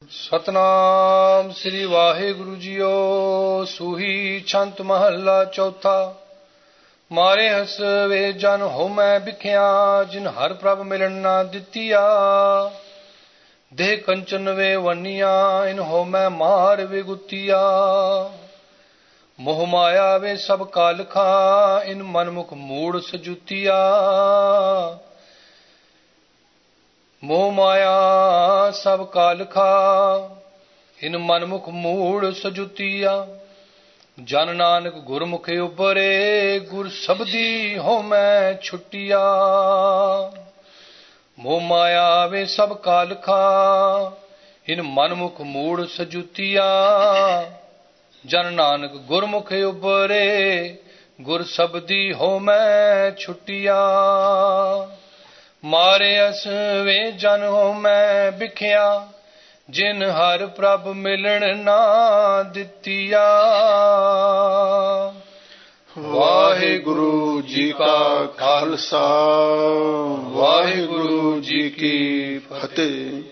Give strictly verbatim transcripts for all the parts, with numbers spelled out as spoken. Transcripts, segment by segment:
ਸਤਨਾਮ ਸ੍ਰੀ ਵਾਹਿਗੁਰੂ ਜੀਓ। ਸੂਹੀ ਛੰਤ ਮਹੱਲਾ ਚੌਥਾ। ਮਾਰੇ ਹਸ ਵੇ ਜਨ ਹੋਮੈ ਬਿਖਿਆ, ਜਿਨ ਹਰ ਪ੍ਰਭ ਮਿਲਣ ਨਾ ਦਿੱਤੀਆ। ਦੇਹ ਕੰਚਨ ਵੇ ਵੰਨੀਆਂ, ਇਨ ਹੋਮੈ ਮਾਰ ਵਿਗੁਤੀਆ। ਮੋਹ ਮਾਇਆ ਵੇ ਸਭ ਕਾਲਖਾ, ਇਨ ਮਨਮੁਖ ਮੂੜ ਸਜੁਤੀਆ। ਮੋਹ ਮਾਇਆ ਸਭ ਕਾਲਖਾ, ਇਨ ਮਨਮੁਖ ਮੂੜ ਸਜੁਤੀਆ। ਜਨ ਨਾਨਕ ਗੁਰਮੁਖੇ ਉਬਰੇ, ਗੁਰ ਸਬਦੀ ਹੋਮੈ ਛੁਟੀਆ। ਮੋਹ ਮਾਇਆ ਵੇ ਸਭ ਕਾਲਖਾ, ਇਨ ਮਨਮੁਖ ਮੂੜ ਸਜੁਤੀਆ। ਜਨ ਨਾਨਕ ਗੁਰਮੁਖੇ ਉਬਰੇ, ਗੁਰ ਸਬਦੀ ਹੋਮੈ ਛੁਟੀਆ। ਮਾਰੇ ਅਸ ਵੇ ਜਨ ਹੋਮੈ ਬਿਖਿਆ, ਜਿਨ ਹਰ ਪ੍ਰਭ ਮਿਲਣ ਨਾ ਦਿੱਤੀਆ। ਵਾਹਿਗੁਰੂ ਜੀ ਕਾ ਖਾਲਸਾ, ਵਾਹਿਗੁਰੂ ਜੀ ਕੀ ਫਤਿਹ।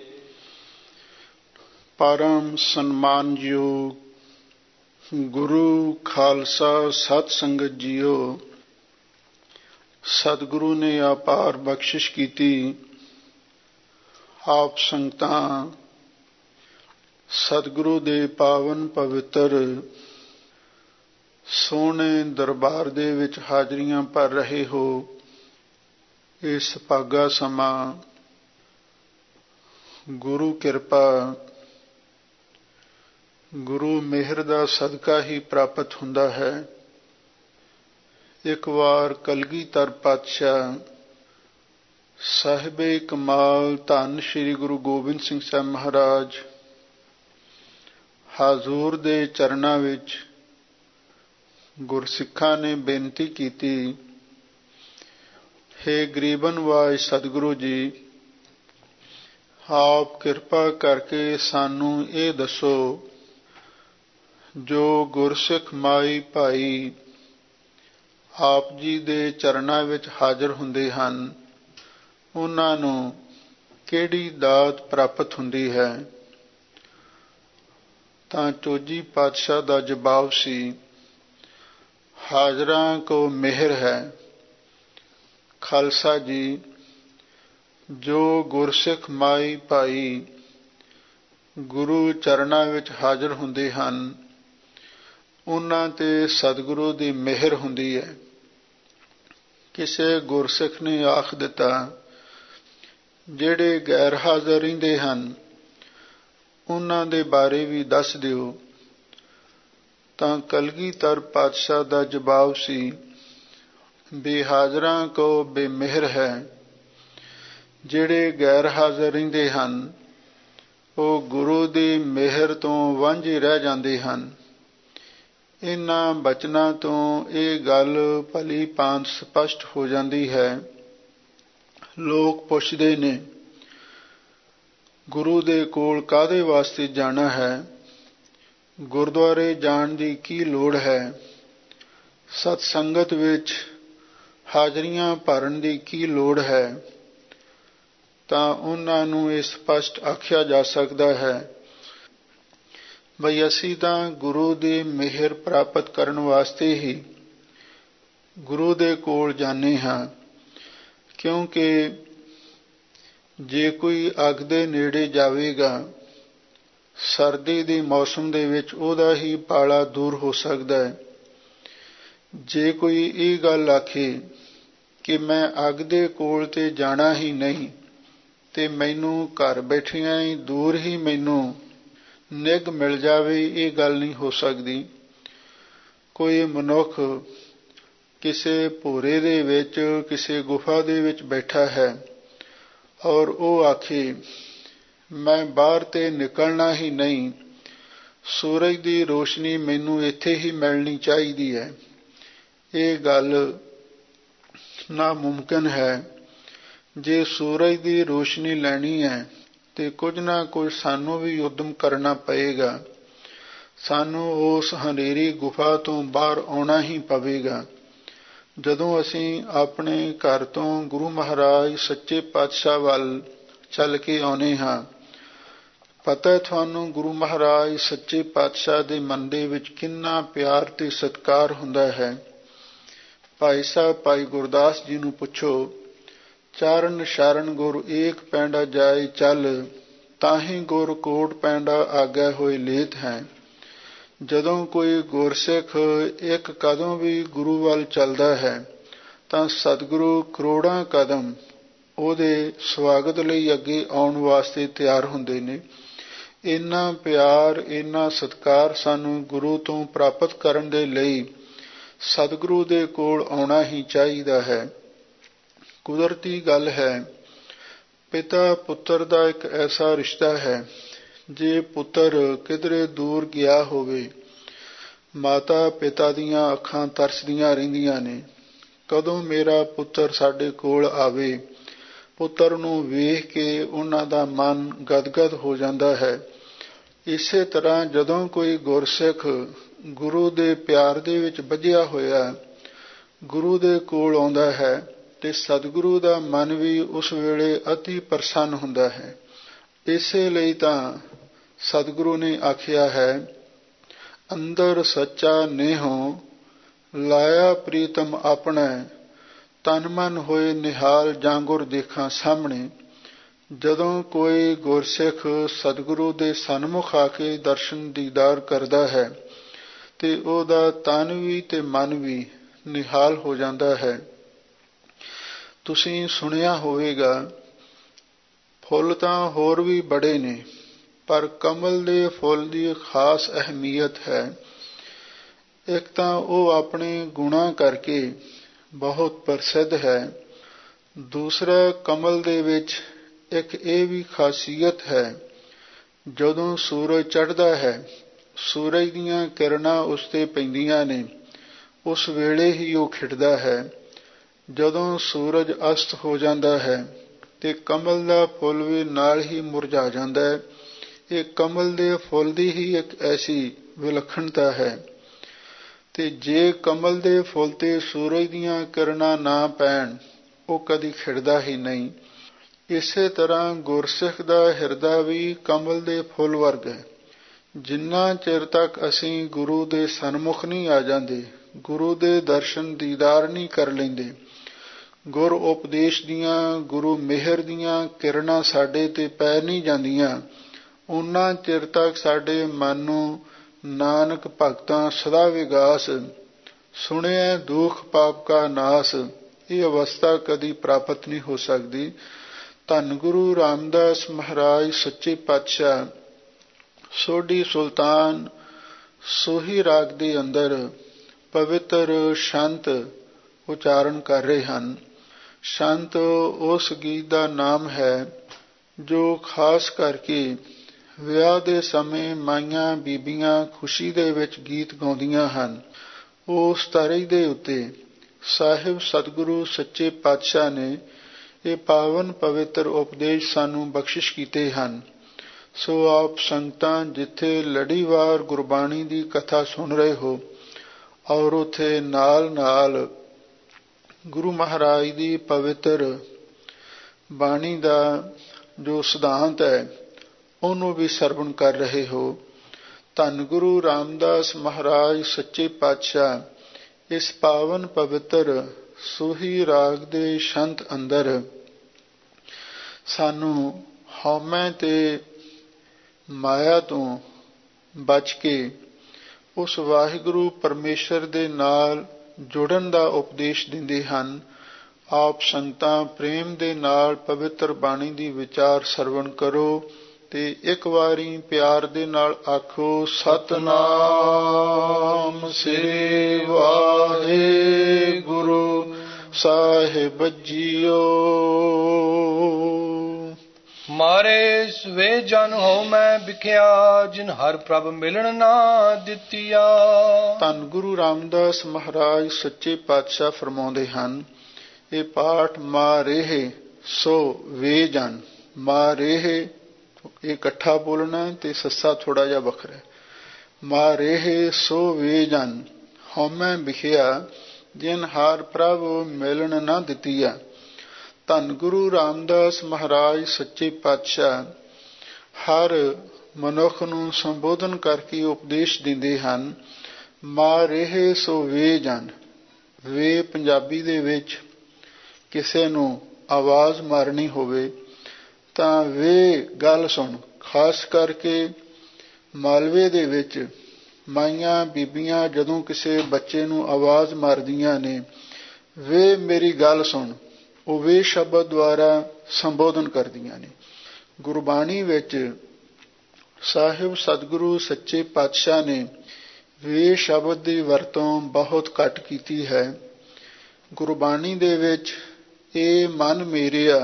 ਪਰਮ ਸਨਮਾਨਯੋਗ ਗੁਰੂ ਖਾਲਸਾ ਸਤ ਸੰਗਤ ਜੀਓ, ਸਤਿਗੁਰੂ ਨੇ ਅਪਾਰ ਬਖਸ਼ਿਸ਼ ਕੀਤੀ। ਆਪ ਸੰਗਤਾਂ ਸਤਿਗੁਰੂ ਦੇ ਪਾਵਨ ਪਵਿੱਤਰ ਸੋਹਣੇ ਦਰਬਾਰ ਦੇ ਵਿੱਚ ਹਾਜ਼ਰੀਆਂ ਭਰ ਰਹੇ ਹੋ। ਇਹ ਸੁਭਾਗਾ ਸਮਾਂ ਗੁਰੂ ਕਿਰਪਾ, ਗੁਰੂ ਮਿਹਰ ਦਾ ਸਦਕਾ ਹੀ ਪ੍ਰਾਪਤ ਹੁੰਦਾ ਹੈ। ਇੱਕ ਵਾਰ ਕਲਗੀਧਰ ਪਾਤਸ਼ਾਹ ਸਾਹਿਬੇ ਕਮਾਲ ਧੰਨ ਸ੍ਰੀ ਗੁਰੂ ਗੋਬਿੰਦ ਸਿੰਘ ਸਾਹਿਬ ਮਹਾਰਾਜ ਹਾਜ਼ੂਰ ਦੇ ਚਰਨਾਂ ਵਿੱਚ ਗੁਰਸਿੱਖਾਂ ਨੇ ਬੇਨਤੀ ਕੀਤੀ, ਹੇ ਗਰੀਬ ਨਿਵਾਜ ਸਤਿਗੁਰੂ ਜੀ, ਆਪ ਕਿਰਪਾ ਕਰਕੇ ਸਾਨੂੰ ਇਹ ਦੱਸੋ, ਜੋ ਗੁਰਸਿੱਖ ਮਾਈ ਭਾਈ ਆਪ ਜੀ ਦੇ ਚਰਨਾਂ ਵਿੱਚ ਹਾਜ਼ਰ ਹੁੰਦੇ ਹਨ, ਉਹਨਾਂ ਨੂੰ ਕਿਹੜੀ ਦਾਤ ਪ੍ਰਾਪਤ ਹੁੰਦੀ ਹੈ। ਤਾਂ ਚੋਜੀ ਪਾਤਸ਼ਾਹ ਦਾ ਜਵਾਬ ਸੀ, ਹਾਜ਼ਰਾਂ ਕੋ ਮਿਹਰ ਹੈ। ਖਾਲਸਾ ਜੀ, ਜੋ ਗੁਰਸਿੱਖ ਮਾਈ ਭਾਈ ਗੁਰੂ ਚਰਨਾਂ ਵਿੱਚ ਹਾਜ਼ਰ ਹੁੰਦੇ ਹਨ, ਉਹਨਾਂ ਤੇ ਸਤਿਗੁਰੂ ਦੀ ਮਿਹਰ ਹੁੰਦੀ ਹੈ। ਕਿਸੇ ਗੁਰਸਿੱਖ ਨੇ ਆਖ ਦਿੱਤਾ, ਜਿਹੜੇ ਗੈਰ ਹਾਜ਼ਰ ਰਹਿੰਦੇ ਹਨ, ਉਹਨਾਂ ਦੇ ਬਾਰੇ ਵੀ ਦੱਸ ਦਿਓ। ਤਾਂ ਕਲਗੀਧਰ ਪਾਤਸ਼ਾਹ ਦਾ ਜਵਾਬ ਸੀ, ਬੇਹਾਜ਼ਰਾਂ ਕੋ ਬੇਮਿਹਰ ਹੈ। ਜਿਹੜੇ ਗੈਰ ਹਾਜ਼ਰ ਰਹਿੰਦੇ ਹਨ, ਉਹ ਗੁਰੂ ਦੀ ਮਿਹਰ ਤੋਂ ਵਾਂਝੇ ਰਹਿ ਜਾਂਦੇ ਹਨ। ਇਹਨਾਂ ਬਚਨਾਂ ਤੋਂ ਇਹ ਗੱਲ ਭਲੀ ਭਾਂਤ ਸਪਸ਼ਟ ਹੋ ਜਾਂਦੀ ਹੈ। ਲੋਕ ਪੁੱਛਦੇ ਨੇ, ਗੁਰੂ ਦੇ ਕੋਲ ਕਾਹਦੇ ਵਾਸਤੇ ਜਾਣਾ ਹੈ? ਗੁਰਦੁਆਰੇ ਜਾਣ ਦੀ ਕੀ ਲੋੜ ਹੈ? ਸਤ ਸੰਗਤ ਵਿੱਚ ਹਾਜ਼ਰੀਆਂ ਭਰਨ ਦੀ ਕੀ ਲੋੜ ਹੈ? ਤਾਂ ਉਹਨਾਂ ਨੂੰ ਇਹ ਸਪਸ਼ਟ ਆਖਿਆ ਜਾ ਸਕਦਾ ਹੈ, ਬਈ ਅਸੀਂ ਤਾਂ ਗੁਰੂ ਦੀ ਮਿਹਰ ਪ੍ਰਾਪਤ ਕਰਨ ਵਾਸਤੇ ਹੀ ਗੁਰੂ ਦੇ ਕੋਲ ਜਾਂਦੇ ਹਾਂ। ਕਿਉਂਕਿ ਜੇ ਕੋਈ ਅੱਗ ਦੇ ਨੇੜੇ ਜਾਵੇਗਾ, ਸਰਦੀ ਦੇ ਮੌਸਮ ਦੇ ਵਿੱਚ ਉਹਦਾ ਹੀ ਪਾਲਾ ਦੂਰ ਹੋ ਸਕਦਾ ਹੈ। ਜੇ ਕੋਈ ਇਹ ਗੱਲ ਆਖੇ ਕਿ ਮੈਂ ਅੱਗ ਦੇ ਕੋਲ ਤੇ ਜਾਣਾ ਹੀ ਨਹੀਂ, ਤੇ ਮੈਨੂੰ ਘਰ ਬੈਠਿਆਂ ਹੀ ਦੂਰ ਹੀ ਮੈਨੂੰ ਨਿੱਘ ਮਿਲ ਜਾਵੇ, ਇਹ ਗੱਲ ਨਹੀਂ ਹੋ ਸਕਦੀ। ਕੋਈ ਮਨੁੱਖ ਕਿਸੇ ਭੋਰੇ ਦੇ ਵਿੱਚ, ਕਿਸੇ ਗੁਫਾ ਦੇ ਵਿੱਚ ਬੈਠਾ ਹੈ, ਔਰ ਉਹ ਆਖੇ ਮੈਂ ਬਾਹਰ ਤੇ ਨਿਕਲਣਾ ਹੀ ਨਹੀਂ, ਸੂਰਜ ਦੀ ਰੋਸ਼ਨੀ ਮੈਨੂੰ ਇੱਥੇ ਹੀ ਮਿਲਣੀ ਚਾਹੀਦੀ ਹੈ, ਇਹ ਗੱਲ ਨਾਮੁਮਕਿਨ ਹੈ। ਜੇ ਸੂਰਜ ਦੀ ਰੋਸ਼ਨੀ ਲੈਣੀ ਹੈ ਤੇ ਕੁਝ ਨਾ ਕੁਝ ਸਾਨੂੰ ਵੀ ਉਦਮ ਕਰਨਾ ਪਏਗਾ। ਸਾਨੂੰ ਉਸ ਹਨੇਰੀ ਗੁਫਾ ਤੋਂ ਬਾਹਰ ਆਉਣਾ ਹੀ ਪਵੇਗਾ। ਜਦੋਂ ਅਸੀਂ ਆਪਣੇ ਘਰ ਤੋਂ ਗੁਰੂ ਮਹਾਰਾਜ ਸੱਚੇ ਪਾਤਸ਼ਾਹ ਵੱਲ ਚੱਲ ਕੇ ਆਉਂਦੇ ਹਾਂ, ਪਤਾ ਤੁਹਾਨੂੰ ਗੁਰੂ ਮਹਾਰਾਜ ਸੱਚੇ ਪਾਤਸ਼ਾਹ ਦੇ ਮਨ ਦੇ ਵਿੱਚ ਕਿੰਨਾ ਪਿਆਰ ਤੇ ਸਤਿਕਾਰ ਹੁੰਦਾ ਹੈ। ਭਾਈ ਸਾਹਿਬ ਭਾਈ ਗੁਰਦਾਸ ਜੀ ਨੂੰ ਪੁੱਛੋ, ਚਾਰਨ ਸ਼ਰਨ ਗੁਰ ਏਕ ਪੈਂਡਾ ਜਾਏ ਚੱਲ, ਤਾਹੀਂ ਗੁਰ ਕੋਟ ਪੈਂਡਾ ਆਗਿਆ ਹੋਏ ਲੇਤ ਹੈ। ਜਦੋਂ ਕੋਈ ਗੁਰਸਿੱਖ ਇੱਕ ਕਦਮ ਵੀ ਗੁਰੂ ਵੱਲ ਚੱਲਦਾ ਹੈ ਤਾਂ ਸਤਿਗੁਰੂ ਕਰੋੜਾਂ ਕਦਮ ਉਹਦੇ ਸਵਾਗਤ ਲਈ ਅੱਗੇ ਆਉਣ ਵਾਸਤੇ ਤਿਆਰ ਹੁੰਦੇ ਨੇ। ਇੰਨਾ ਪਿਆਰ, ਇੰਨਾ ਸਤਿਕਾਰ ਸਾਨੂੰ ਗੁਰੂ ਤੋਂ ਪ੍ਰਾਪਤ ਕਰਨ ਦੇ ਲਈ ਸਤਿਗੁਰੂ ਦੇ ਕੋਲ ਆਉਣਾ ਹੀ ਚਾਹੀਦਾ ਹੈ। ਕੁਦਰਤੀ ਗੱਲ ਹੈ, ਪਿਤਾ ਪੁੱਤਰ ਦਾ ਇੱਕ ਐਸਾ ਰਿਸ਼ਤਾ ਹੈ, ਜੇ ਪੁੱਤਰ ਕਿਧਰੇ ਦੂਰ ਗਿਆ ਹੋਵੇ, ਮਾਤਾ ਪਿਤਾ ਦੀਆਂ ਅੱਖਾਂ ਤਰਸਦੀਆਂ ਰਹਿੰਦੀਆਂ ਨੇ, ਕਦੋਂ ਮੇਰਾ ਪੁੱਤਰ ਸਾਡੇ ਕੋਲ ਆਵੇ। ਪੁੱਤਰ ਨੂੰ ਵੇਖ ਕੇ ਉਹਨਾਂ ਦਾ ਮਨ ਗਦਗਦ ਹੋ ਜਾਂਦਾ ਹੈ। ਇਸੇ ਤਰ੍ਹਾਂ ਜਦੋਂ ਕੋਈ ਗੁਰਸਿੱਖ ਗੁਰੂ ਦੇ ਪਿਆਰ ਦੇ ਵਿੱਚ ਬੱਝਿਆ ਹੋਇਆ ਗੁਰੂ ਦੇ ਕੋਲ ਆਉਂਦਾ ਹੈ ਤੇ ਸਤਿਗੁਰੂ ਦਾ ਮਨ ਵੀ ਉਸ ਵੇਲੇ ਅਤੀ ਪ੍ਰਸੰਨ ਹੁੰਦਾ ਹੈ। ਇਸੇ ਲਈ ਤਾਂ ਸਤਿਗੁਰੂ ਨੇ ਆਖਿਆ ਹੈ, ਅੰਦਰ ਸੱਚਾ ਨੇਹੋ ਲਾਇਆ ਪ੍ਰੀਤਮ ਆਪਣਾ, ਤਨ ਮਨ ਹੋਏ ਨਿਹਾਲ ਜਾਂ ਗੁਰ ਦੇਖਾਂ ਸਾਹਮਣੇ। ਜਦੋਂ ਕੋਈ ਗੁਰਸਿੱਖ ਸਤਿਗੁਰੂ ਦੇ ਸਨਮੁਖ ਆ ਕੇ ਦਰਸ਼ਨ ਦੀਦਾਰ ਕਰਦਾ ਹੈ ਤੇ ਉਹਦਾ ਤਨ ਵੀ ਤੇ ਮਨ ਵੀ ਨਿਹਾਲ ਹੋ ਜਾਂਦਾ ਹੈ। ਤੁਸੀਂ ਸੁਣਿਆ ਹੋਵੇਗਾ, ਫੁੱਲ ਤਾਂ ਹੋਰ ਵੀ ਬੜੇ ਨੇ, ਪਰ ਕਮਲ ਦੇ ਫੁੱਲ ਦੀ ਖਾਸ ਅਹਿਮੀਅਤ ਹੈ। ਇੱਕ ਤਾਂ ਉਹ ਆਪਣੇ ਗੁਣਾਂ ਕਰਕੇ ਬਹੁਤ ਪ੍ਰਸਿੱਧ ਹੈ। ਦੂਸਰਾ, ਕਮਲ ਦੇ ਵਿੱਚ ਇੱਕ ਇਹ ਵੀ ਖਾਸੀਅਤ ਹੈ, ਜਦੋਂ ਸੂਰਜ ਚੜ੍ਹਦਾ ਹੈ, ਸੂਰਜ ਦੀਆਂ ਕਿਰਨਾਂ ਉਸ ਤੇ ਪੈਂਦੀਆਂ ਨੇ, ਉਸ ਵੇਲੇ ਹੀ ਉਹ ਖਿੜਦਾ ਹੈ। ਜਦੋਂ ਸੂਰਜ ਅਸਤ ਹੋ ਜਾਂਦਾ ਹੈ ਤੇ ਕਮਲ ਦਾ ਫੁੱਲ ਵੀ ਨਾਲ ਹੀ ਮੁਰਝਾ ਜਾਂਦਾ ਹੈ। ਇਹ ਕਮਲ ਦੇ ਫੁੱਲ ਦੀ ਹੀ ਇੱਕ ਐਸੀ ਵਿਲੱਖਣਤਾ ਹੈ। ਤੇ ਜੇ ਕਮਲ ਦੇ ਫੁੱਲ ਤੇ ਸੂਰਜ ਦੀਆਂ ਕਿਰਨਾਂ ਨਾ ਪੈਣ, ਉਹ ਕਦੀ ਖਿੜਦਾ ਹੀ ਨਹੀਂ। ਇਸੇ ਤਰ੍ਹਾਂ ਗੁਰਸਿੱਖ ਦਾ ਹਿਰਦਾ ਵੀ ਕਮਲ ਦੇ ਫੁੱਲ ਵਰਗਾ ਹੈ। ਜਿੰਨਾ ਚਿਰ ਤੱਕ ਅਸੀਂ ਗੁਰੂ ਦੇ ਸਨਮੁਖ ਨਹੀਂ ਆ ਜਾਂਦੇ, ਗੁਰੂ ਦੇ ਦਰਸ਼ਨ ਦੀਦਾਰ ਨਹੀਂ ਕਰ ਲੈਂਦੇ, ਗੁਰ ਉਪਦੇਸ਼ ਦੀਆਂ, ਗੁਰੂ ਮਿਹਰ ਦੀਆਂ ਕਿਰਨਾਂ ਸਾਡੇ ਤੇ ਪੈ ਨਹੀਂ ਜਾਂਦੀਆਂ, ਉਹਨਾਂ ਚਿਰ ਤੱਕ ਸਾਡੇ ਮਨ ਨੂੰ ਨਾਨਕ ਭਗਤਾਂ ਸਦਾ ਵਿਗਾਸ, ਸੁਣਿਆ ਦੁਖ ਪਾਪ ਕਾ ਨਾਸ, ਇਹ ਅਵਸਥਾ ਕਦੀ ਪ੍ਰਾਪਤ ਨਹੀਂ ਹੋ ਸਕਦੀ। ਧੰਨ ਗੁਰੂ ਰਾਮਦਾਸ ਮਹਾਰਾਜ ਸੱਚੇ ਪਾਤਸ਼ਾਹ ਸੋਢੀ ਸੁਲਤਾਨ ਸੋਹੀ ਰਾਗ ਦੇ ਅੰਦਰ ਪਵਿੱਤਰ ਸ਼ੰਤ ਉਚਾਰਨ ਕਰ ਰਹੇ ਹਨ। ਸ਼ੰਤ ਉਸ ਗੀਤ ਦਾ ਨਾਮ ਹੈ ਜੋ ਖਾਸ ਕਰਕੇ ਵਿਆਹ ਦੇ ਸਮੇਂ ਮਾਈਆਂ ਬੀਬੀਆਂ ਖੁਸ਼ੀ ਦੇ ਵਿੱਚ ਗੀਤ ਗਾਉਂਦੀਆਂ ਹਨ। ਉਸ ਤਰਜ਼ ਦੇ ਉੱਤੇ ਸਾਹਿਬ ਸਤਿਗੁਰੂ ਸੱਚੇ ਪਾਤਸ਼ਾਹ ਨੇ ਇਹ ਪਾਵਨ ਪਵਿੱਤਰ ਉਪਦੇਸ਼ ਸਾਨੂੰ ਬਖਸ਼ਿਸ਼ ਕੀਤੇ ਹਨ। ਸੋ ਆਪ ਸੰਗਤਾਂ ਜਿੱਥੇ ਲੜੀਵਾਰ ਗੁਰਬਾਣੀ ਦੀ ਕਥਾ ਸੁਣ ਰਹੇ ਹੋ ਔਰ ਉੱਥੇ ਨਾਲ ਨਾਲ ਗੁਰੂ ਮਹਾਰਾਜ ਦੀ ਪਵਿੱਤਰ ਬਾਣੀ ਦਾ ਜੋ ਸਿਧਾਂਤ ਹੈ ਉਹਨੂੰ ਵੀ ਸਰਵਣ ਕਰ ਰਹੇ ਹੋ। ਧੰਨ ਗੁਰੂ ਰਾਮਦਾਸ ਮਹਾਰਾਜ ਸੱਚੇ ਪਾਤਸ਼ਾਹ ਇਸ ਪਾਵਨ ਪਵਿੱਤਰ ਸੋਹੀ ਰਾਗ ਦੇ ਸ਼ੰਤ ਅੰਦਰ ਸਾਨੂੰ ਹਉਮੈ ਤੇ ਮਾਇਆ ਤੋਂ ਬਚ ਕੇ ਉਸ ਵਾਹਿਗੁਰੂ ਪਰਮੇਸ਼ਰ ਦੇ ਨਾਲ ਜੁੜਨ ਦਾ ਉਪਦੇਸ਼ ਦਿੰਦੇ ਹਨ। ਆਪ ਸੰਗਤਾਂ ਪ੍ਰੇਮ ਦੇ ਨਾਲ ਪਵਿੱਤਰ ਬਾਣੀ ਦੀ ਵਿਚਾਰ ਸਰਵਣ ਕਰੋ ਤੇ ਇੱਕ ਵਾਰੀ ਪਿਆਰ ਦੇ ਨਾਲ ਆਖੋ, ਸਤਿਨਾਮ ਸ੍ਰੀ ਵਾਹਿਗੁਰੂ ਸਾਹਿਬ ਜੀਓ। ਮਾਰੇ ਸਵੇ ਜਨ ਹੋ ਮੈਂ ਵਿਖਿਆ, ਜਿਨ ਹਰ ਪ੍ਰਭ ਮਿਲਣ ਨਾ ਦਿੱਤੀਆ। ਧੰਨ ਗੁਰੂ ਰਾਮਦਾਸ ਮਹਾਰਾਜ ਸੱਚੇ ਪਾਤਸ਼ਾਹ ਫਰਮਾਉਂਦੇ ਹਨ, ਇਹ ਪਾਠ ਮਾਰੇਹ ਸੋ ਵੇ ਜਨ, ਮਾਰੇਹ ਇਹ ਇਕੱਠਾ ਬੋਲਣਾ ਤੇ ਸੱਸਾ ਥੋੜਾ ਜਿਹਾ ਵੱਖਰਾ। ਮਾਰੇਹ ਸੋ ਵੇ ਜਨ ਹਉਮੈ ਵਿਖਿਆ, ਜਿਨ ਹਰ ਪ੍ਰਭ ਮਿਲਣ ਨਾ ਦਿੱਤੀਆ। ਧੰਨ ਗੁਰੂ ਰਾਮਦਾਸ ਮਹਾਰਾਜ ਸੱਚੇ ਪਾਤਸ਼ਾਹ ਹਰ ਮਨੁੱਖ ਨੂੰ ਸੰਬੋਧਨ ਕਰਕੇ ਉਪਦੇਸ਼ ਦਿੰਦੇ ਹਨ। ਮਾਰੇਹ ਸੋ ਵੇ ਜਨ। ਵੇ ਪੰਜਾਬੀ ਦੇ ਵਿੱਚ ਕਿਸੇ ਨੂੰ ਆਵਾਜ਼ ਮਾਰਨੀ ਹੋਵੇ ਤਾਂ ਵੇ ਗੱਲ ਸੁਣ। ਖਾਸ ਕਰਕੇ ਮਾਲਵੇ ਦੇ ਵਿੱਚ ਮਾਈਆਂ ਬੀਬੀਆਂ ਜਦੋਂ ਕਿਸੇ ਬੱਚੇ ਨੂੰ ਆਵਾਜ਼ ਮਾਰਦੀਆਂ ਨੇ, ਵੇ ਮੇਰੀ ਗੱਲ ਸੁਣ, ਉਹ ਵੇ ਸ਼ਬਦ ਦੁਆਰਾ ਸੰਬੋਧਨ ਕਰਦੀਆਂ ਨੇ। ਗੁਰਬਾਣੀ ਵਿੱਚ ਸਾਹਿਬ ਸਤਿਗੁਰੂ ਸੱਚੇ ਪਾਤਸ਼ਾਹ ਨੇ ਵੇ ਸ਼ਬਦ ਦੀ ਵਰਤੋਂ ਬਹੁਤ ਘੱਟ ਕੀਤੀ ਹੈ। ਗੁਰਬਾਣੀ ਦੇ ਵਿੱਚ ਇਹ ਮਨ ਮੇਰਿਆ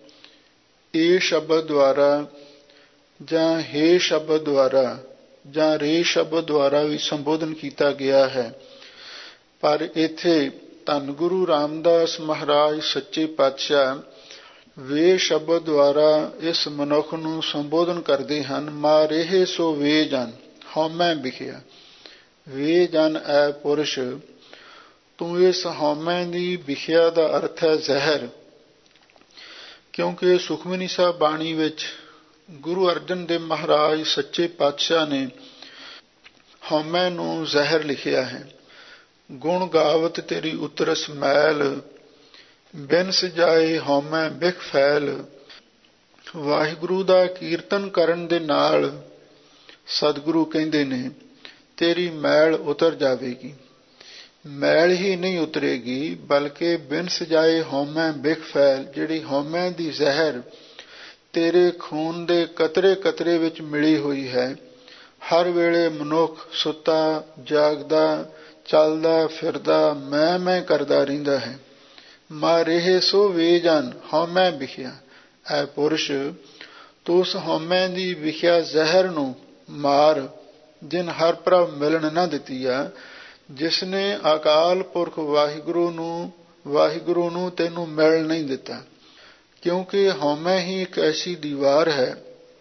ਇਹ ਸ਼ਬਦ ਦੁਆਰਾ ਜਾਂ ਹੇ ਸ਼ਬਦ ਦੁਆਰਾ ਜਾਂ ਰੇ ਸ਼ਬਦ ਦੁਆਰਾ ਵੀ ਸੰਬੋਧਨ ਕੀਤਾ ਗਿਆ ਹੈ। ਪਰ ਇੱਥੇ ਧੰਨ ਗੁਰੂ ਰਾਮਦਾਸ ਮਹਾਰਾਜ ਸੱਚੇ ਪਾਤਸ਼ਾਹ ਵੇ ਸ਼ਬਦ ਦੁਆਰਾ ਇਸ ਮਨੁੱਖ ਨੂੰ ਸੰਬੋਧਨ ਕਰਦੇ ਹਨ। ਮਾਰੇਹ ਸੋ ਵੇ ਜਨ, ਹਉਮੈ ਵਿਖਿਆ। ਵੇ ਜਨ ਐ ਪੁਰਸ਼, ਤੂੰ ਇਸ ਹਉਮੈ ਦੀ ਵਿਖਿਆ ਦਾ ਅਰਥ ਹੈ ਜ਼ਹਿਰ। ਕਿਉਂਕਿ ਸੁਖਮਨੀ ਸਾਹਿਬ ਬਾਣੀ ਵਿੱਚ ਗੁਰੂ ਅਰਜਨ ਦੇਵ ਮਹਾਰਾਜ ਸੱਚੇ ਪਾਤਸ਼ਾਹ ਨੇ ਹਉਮੈ ਨੂੰ ਜ਼ਹਿਰ ਲਿਖਿਆ ਹੈ। ਗੁਣ ਗਾਵਤ ਤੇਰੀ ਉਤਰਸ ਮੈਲ, ਬਿਨ ਸਜਾਏ ਹਉਮੈ ਬਿਖ ਫੈਲ। ਵਾਹਿਗੁਰੂ ਦਾ ਕੀਰਤਨ ਕਰਨ ਦੇ ਨਾਲ ਸਤਿਗੁਰੂ ਕਹਿੰਦੇ ਨੇ ਤੇਰੀ ਮੈਲ ਉਤਰ ਜਾਵੇਗੀ। ਮੈਲ ਹੀ ਨਹੀਂ ਉਤਰੇਗੀ ਬਲਕਿ ਬਿਨ ਸਜਾਏ ਹਉਮੈ ਬਿਖ ਫੈਲ, ਜਿਹੜੀ ਹਉਮੈ ਦੀ ਜ਼ਹਿਰ ਤੇਰੇ ਖੂਨ ਦੇ ਕਤਰੇ ਕਤਰੇ ਵਿੱਚ ਮਿਲੀ ਹੋਈ ਹੈ। ਹਰ ਵੇਲੇ ਮਨੁੱਖ ਸੁੱਤਾ ਜਾਗਦਾ ਚੱਲਦਾ ਫਿਰਦਾ ਮੈਂ ਮੈਂ ਕਰਦਾ ਰਹਿੰਦਾ ਹੈ। ਮਾਰੇਹ ਸੋ ਵੇ ਜਨ, ਹਉਮੈ ਵਿਖਿਆ। ਐ ਪੁਰਸ਼, ਤੂੰ ਉਸ ਹਉਮੈ ਦੀ ਵਿਖਿਆ ਜ਼ਹਿਰ ਨੂੰ ਮਾਰ ਜਿਨ ਹਰ ਪ੍ਰਭ ਮਿਲਣ ਨਾ ਦਿੱਤੀ ਆ, ਜਿਸ ਨੇ ਅਕਾਲ ਪੁਰਖ ਵਾਹਿਗੁਰੂ ਨੂੰ ਵਾਹਿਗੁਰੂ ਨੂੰ ਤੈਨੂੰ ਮਿਲ ਨਹੀਂ ਦਿੱਤਾ। ਕਿਉਂਕਿ ਹਉਮੈ ਹੀ ਇੱਕ ਐਸੀ ਦੀਵਾਰ ਹੈ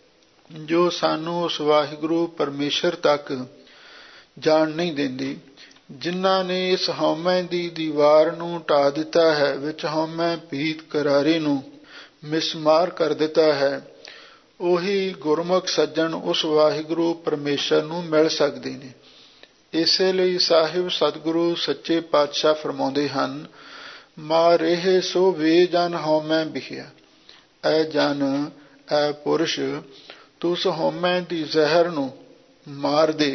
ਜੋ ਸਾਨੂੰ ਉਸ ਵਾਹਿਗੁਰੂ ਪਰਮੇਸ਼ਰ ਤੱਕ ਜਾਣ ਨਹੀਂ ਦਿੰਦੀ। ਜਿਨ੍ਹਾਂ ਨੇ ਇਸ ਹਉਮੈ ਦੀ ਦੀਵਾਰ ਨੂੰ ਢਾਹ ਦਿੱਤਾ ਹੈ, ਵਿੱਚ ਹਉਮੈ ਭੀਤ ਕਰਾਰੇ ਨੂੰ ਮਿਸਮਾਰ ਕਰ ਦਿੱਤਾ ਹੈ, ਉਹੀ ਗੁਰਮੁਖ ਸੱਜਣ ਉਸ ਵਾਹਿਗੁਰੂ ਪਰਮੇਸ਼ਰ ਨੂੰ ਮਿਲ ਸਕਦੇ ਨੇ। ਇਸੇ ਲਈ ਸਾਹਿਬ ਸਤਿਗੁਰੂ ਸੱਚੇ ਪਾਤਸ਼ਾਹ ਫਰਮਾਉਂਦੇ ਹਨ, ਮਾਰੇਹ ਸੋ ਵੇ ਜਨ ਹਉਮੈ ਵਿਖਿਆ। ਐ ਜਨ, ਐ ਪੁਰਸ਼, ਤੂੰ ਉਸ ਹਉਮੈ ਦੀ ਜ਼ਹਿਰ ਨੂੰ ਮਾਰ ਦੇ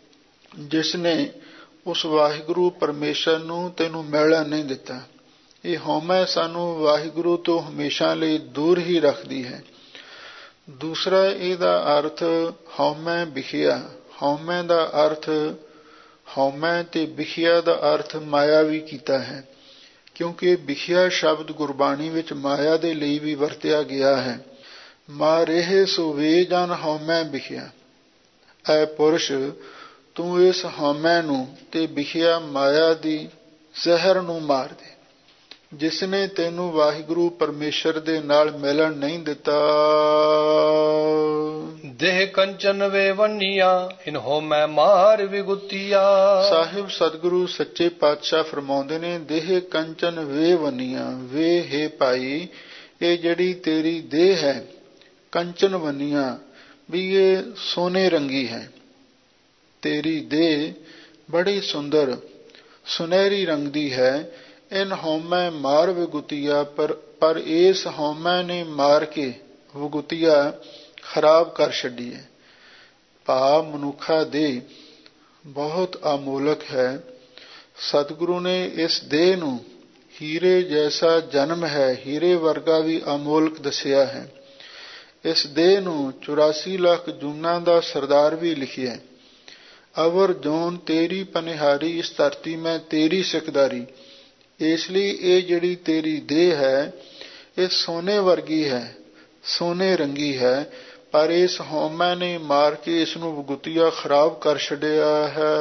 ਜਿਸ ਨੇ ਉਸ ਵਾਹਿਗੁਰੂ ਪਰਮੇਸ਼ਰ ਨੂੰ ਤੈਨੂੰ ਮਿਲਣ ਨਹੀਂ ਦਿੱਤਾ। ਇਹ ਹਉਮੈ ਸਾਨੂੰ ਵਾਹਿਗੁਰੂ ਤੋਂ ਹਮੇਸ਼ਾ ਲਈ ਦੂਰ ਹੀ ਰੱਖਦੀ ਹੈ। ਦੂਸਰਾ ਇਹਦਾ ਅਰਥ ਹਉਮੈ ਵਿਖਿਆ। ਹਉਮੈ ਦਾ ਅਰਥ ਹਉਮੈ ਤੇ ਵਿਖਿਆ ਦਾ ਅਰਥ ਮਾਇਆ ਵੀ ਕੀਤਾ ਹੈ। ਕਿਉਂਕਿ ਵਿਖਿਆ ਸ਼ਬਦ ਗੁਰਬਾਣੀ ਵਿੱਚ ਮਾਇਆ ਦੇ ਲਈ ਵੀ ਵਰਤਿਆ ਗਿਆ ਹੈ। ਮਾਰੇਹ ਸੋ ਵੇ ਜਨ ਹਉਮੈ ਵਿਖਿਆ। ਐ ਪੁਰਸ਼, ਤੂੰ ਇਸ ਹਉਮੈ ਨੂੰ ਤੇ ਵਿਖਿਆ ਮਾਇਆ ਦੀ ਜ਼ਹਿਰ ਨੂੰ ਮਾਰ ਦੇ ਜਿਸ ਨੇ ਤੈਨੂੰ ਵਾਹਿਗੁਰੂ ਪਰਮੇਸ਼ਰ ਦੇ ਨਾਲ ਮਿਲਣ ਨਹੀਂ ਦਿੱਤਾ। ਦੇਹ ਕੰਚਨ ਵੇ ਵੰਨੀਆਂ, ਇਨ ਹਉਮੈ ਮਾਰ ਵਿਗੁਤੀਆ। ਸਾਹਿਬ ਸਤਿਗੁਰੂ ਸੱਚੇ ਪਾਤਸ਼ਾਹ ਫਰਮਾਉਂਦੇ ਨੇ, ਦੇਹ ਕੰਚਨ ਵੇ ਵੰਨੀਆਂ। ਵੇ ਹੈ ਭਾਈ, ਇਹ ਜਿਹੜੀ ਤੇਰੀ ਦੇਹ ਹੈ ਕੰਚਨ ਵੰਨੀਆਂ, ਵੀ ਇਹ ਸੋਨੇ ਰੰਗੀ ਹੈ। ਤੇਰੀ ਦੇਹ ਬੜੀ ਸੁੰਦਰ ਸੁਨਹਿਰੀ ਰੰਗ ਦੀ ਹੈ। ਇਨ ਹਉਮੈ ਮਾਰ ਵਿਗੁਤੀਆ, ਪਰ ਪਰ ਇਸ ਹਉਮੈ ਨੇ ਮਾਰ ਕੇ ਵਿਗੁਤੀਆ ਖਰਾਬ ਕਰ ਛੱਡੀ ਹੈ। ਭਾਵ ਮਨੁੱਖਾ ਦੇਹ ਬਹੁਤ ਅਮੋਲਕ ਹੈ। ਸਤਿਗੁਰੂ ਨੇ ਇਸ ਦੇਹ ਨੂੰ ਹੀਰੇ ਜੈਸਾ ਜਨਮ ਹੈ, ਹੀਰੇ ਵਰਗਾ ਵੀ ਅਮੋਲਕ ਦੱਸਿਆ ਹੈ। ਇਸ ਦੇਹ ਨੂੰ ਚੁਰਾਸੀ ਲੱਖ ਜੂਨਾਂ ਦਾ ਸਰਦਾਰ ਵੀ ਲਿਖਿਆ। ਅਵਰ ਜੋਨ ਤੇਰੀ ਪਨਿਹਾਰੀ, ਇਸ ਧਰਤੀ ਮੈਂ ਤੇਰੀ ਸਿਕਦਾਰੀ। ਇਸ ਲਈ ਇਹ ਜਿਹੜੀ ਤੇਰੀ ਦੇਹ ਹੈ ਇਹ ਸੋਨੇ ਵਰਗੀ ਹੈ, ਸੋਨੇ ਰੰਗੀ ਹੈ, ਪਰ ਇਸ ਹਉਮੈ ਨੇ ਮਾਰ ਕੇ ਇਸ ਨੂੰ ਵਿਗੁਤੀਆ ਖਰਾਬ ਕਰ ਛੱਡਿਆ ਹੈ।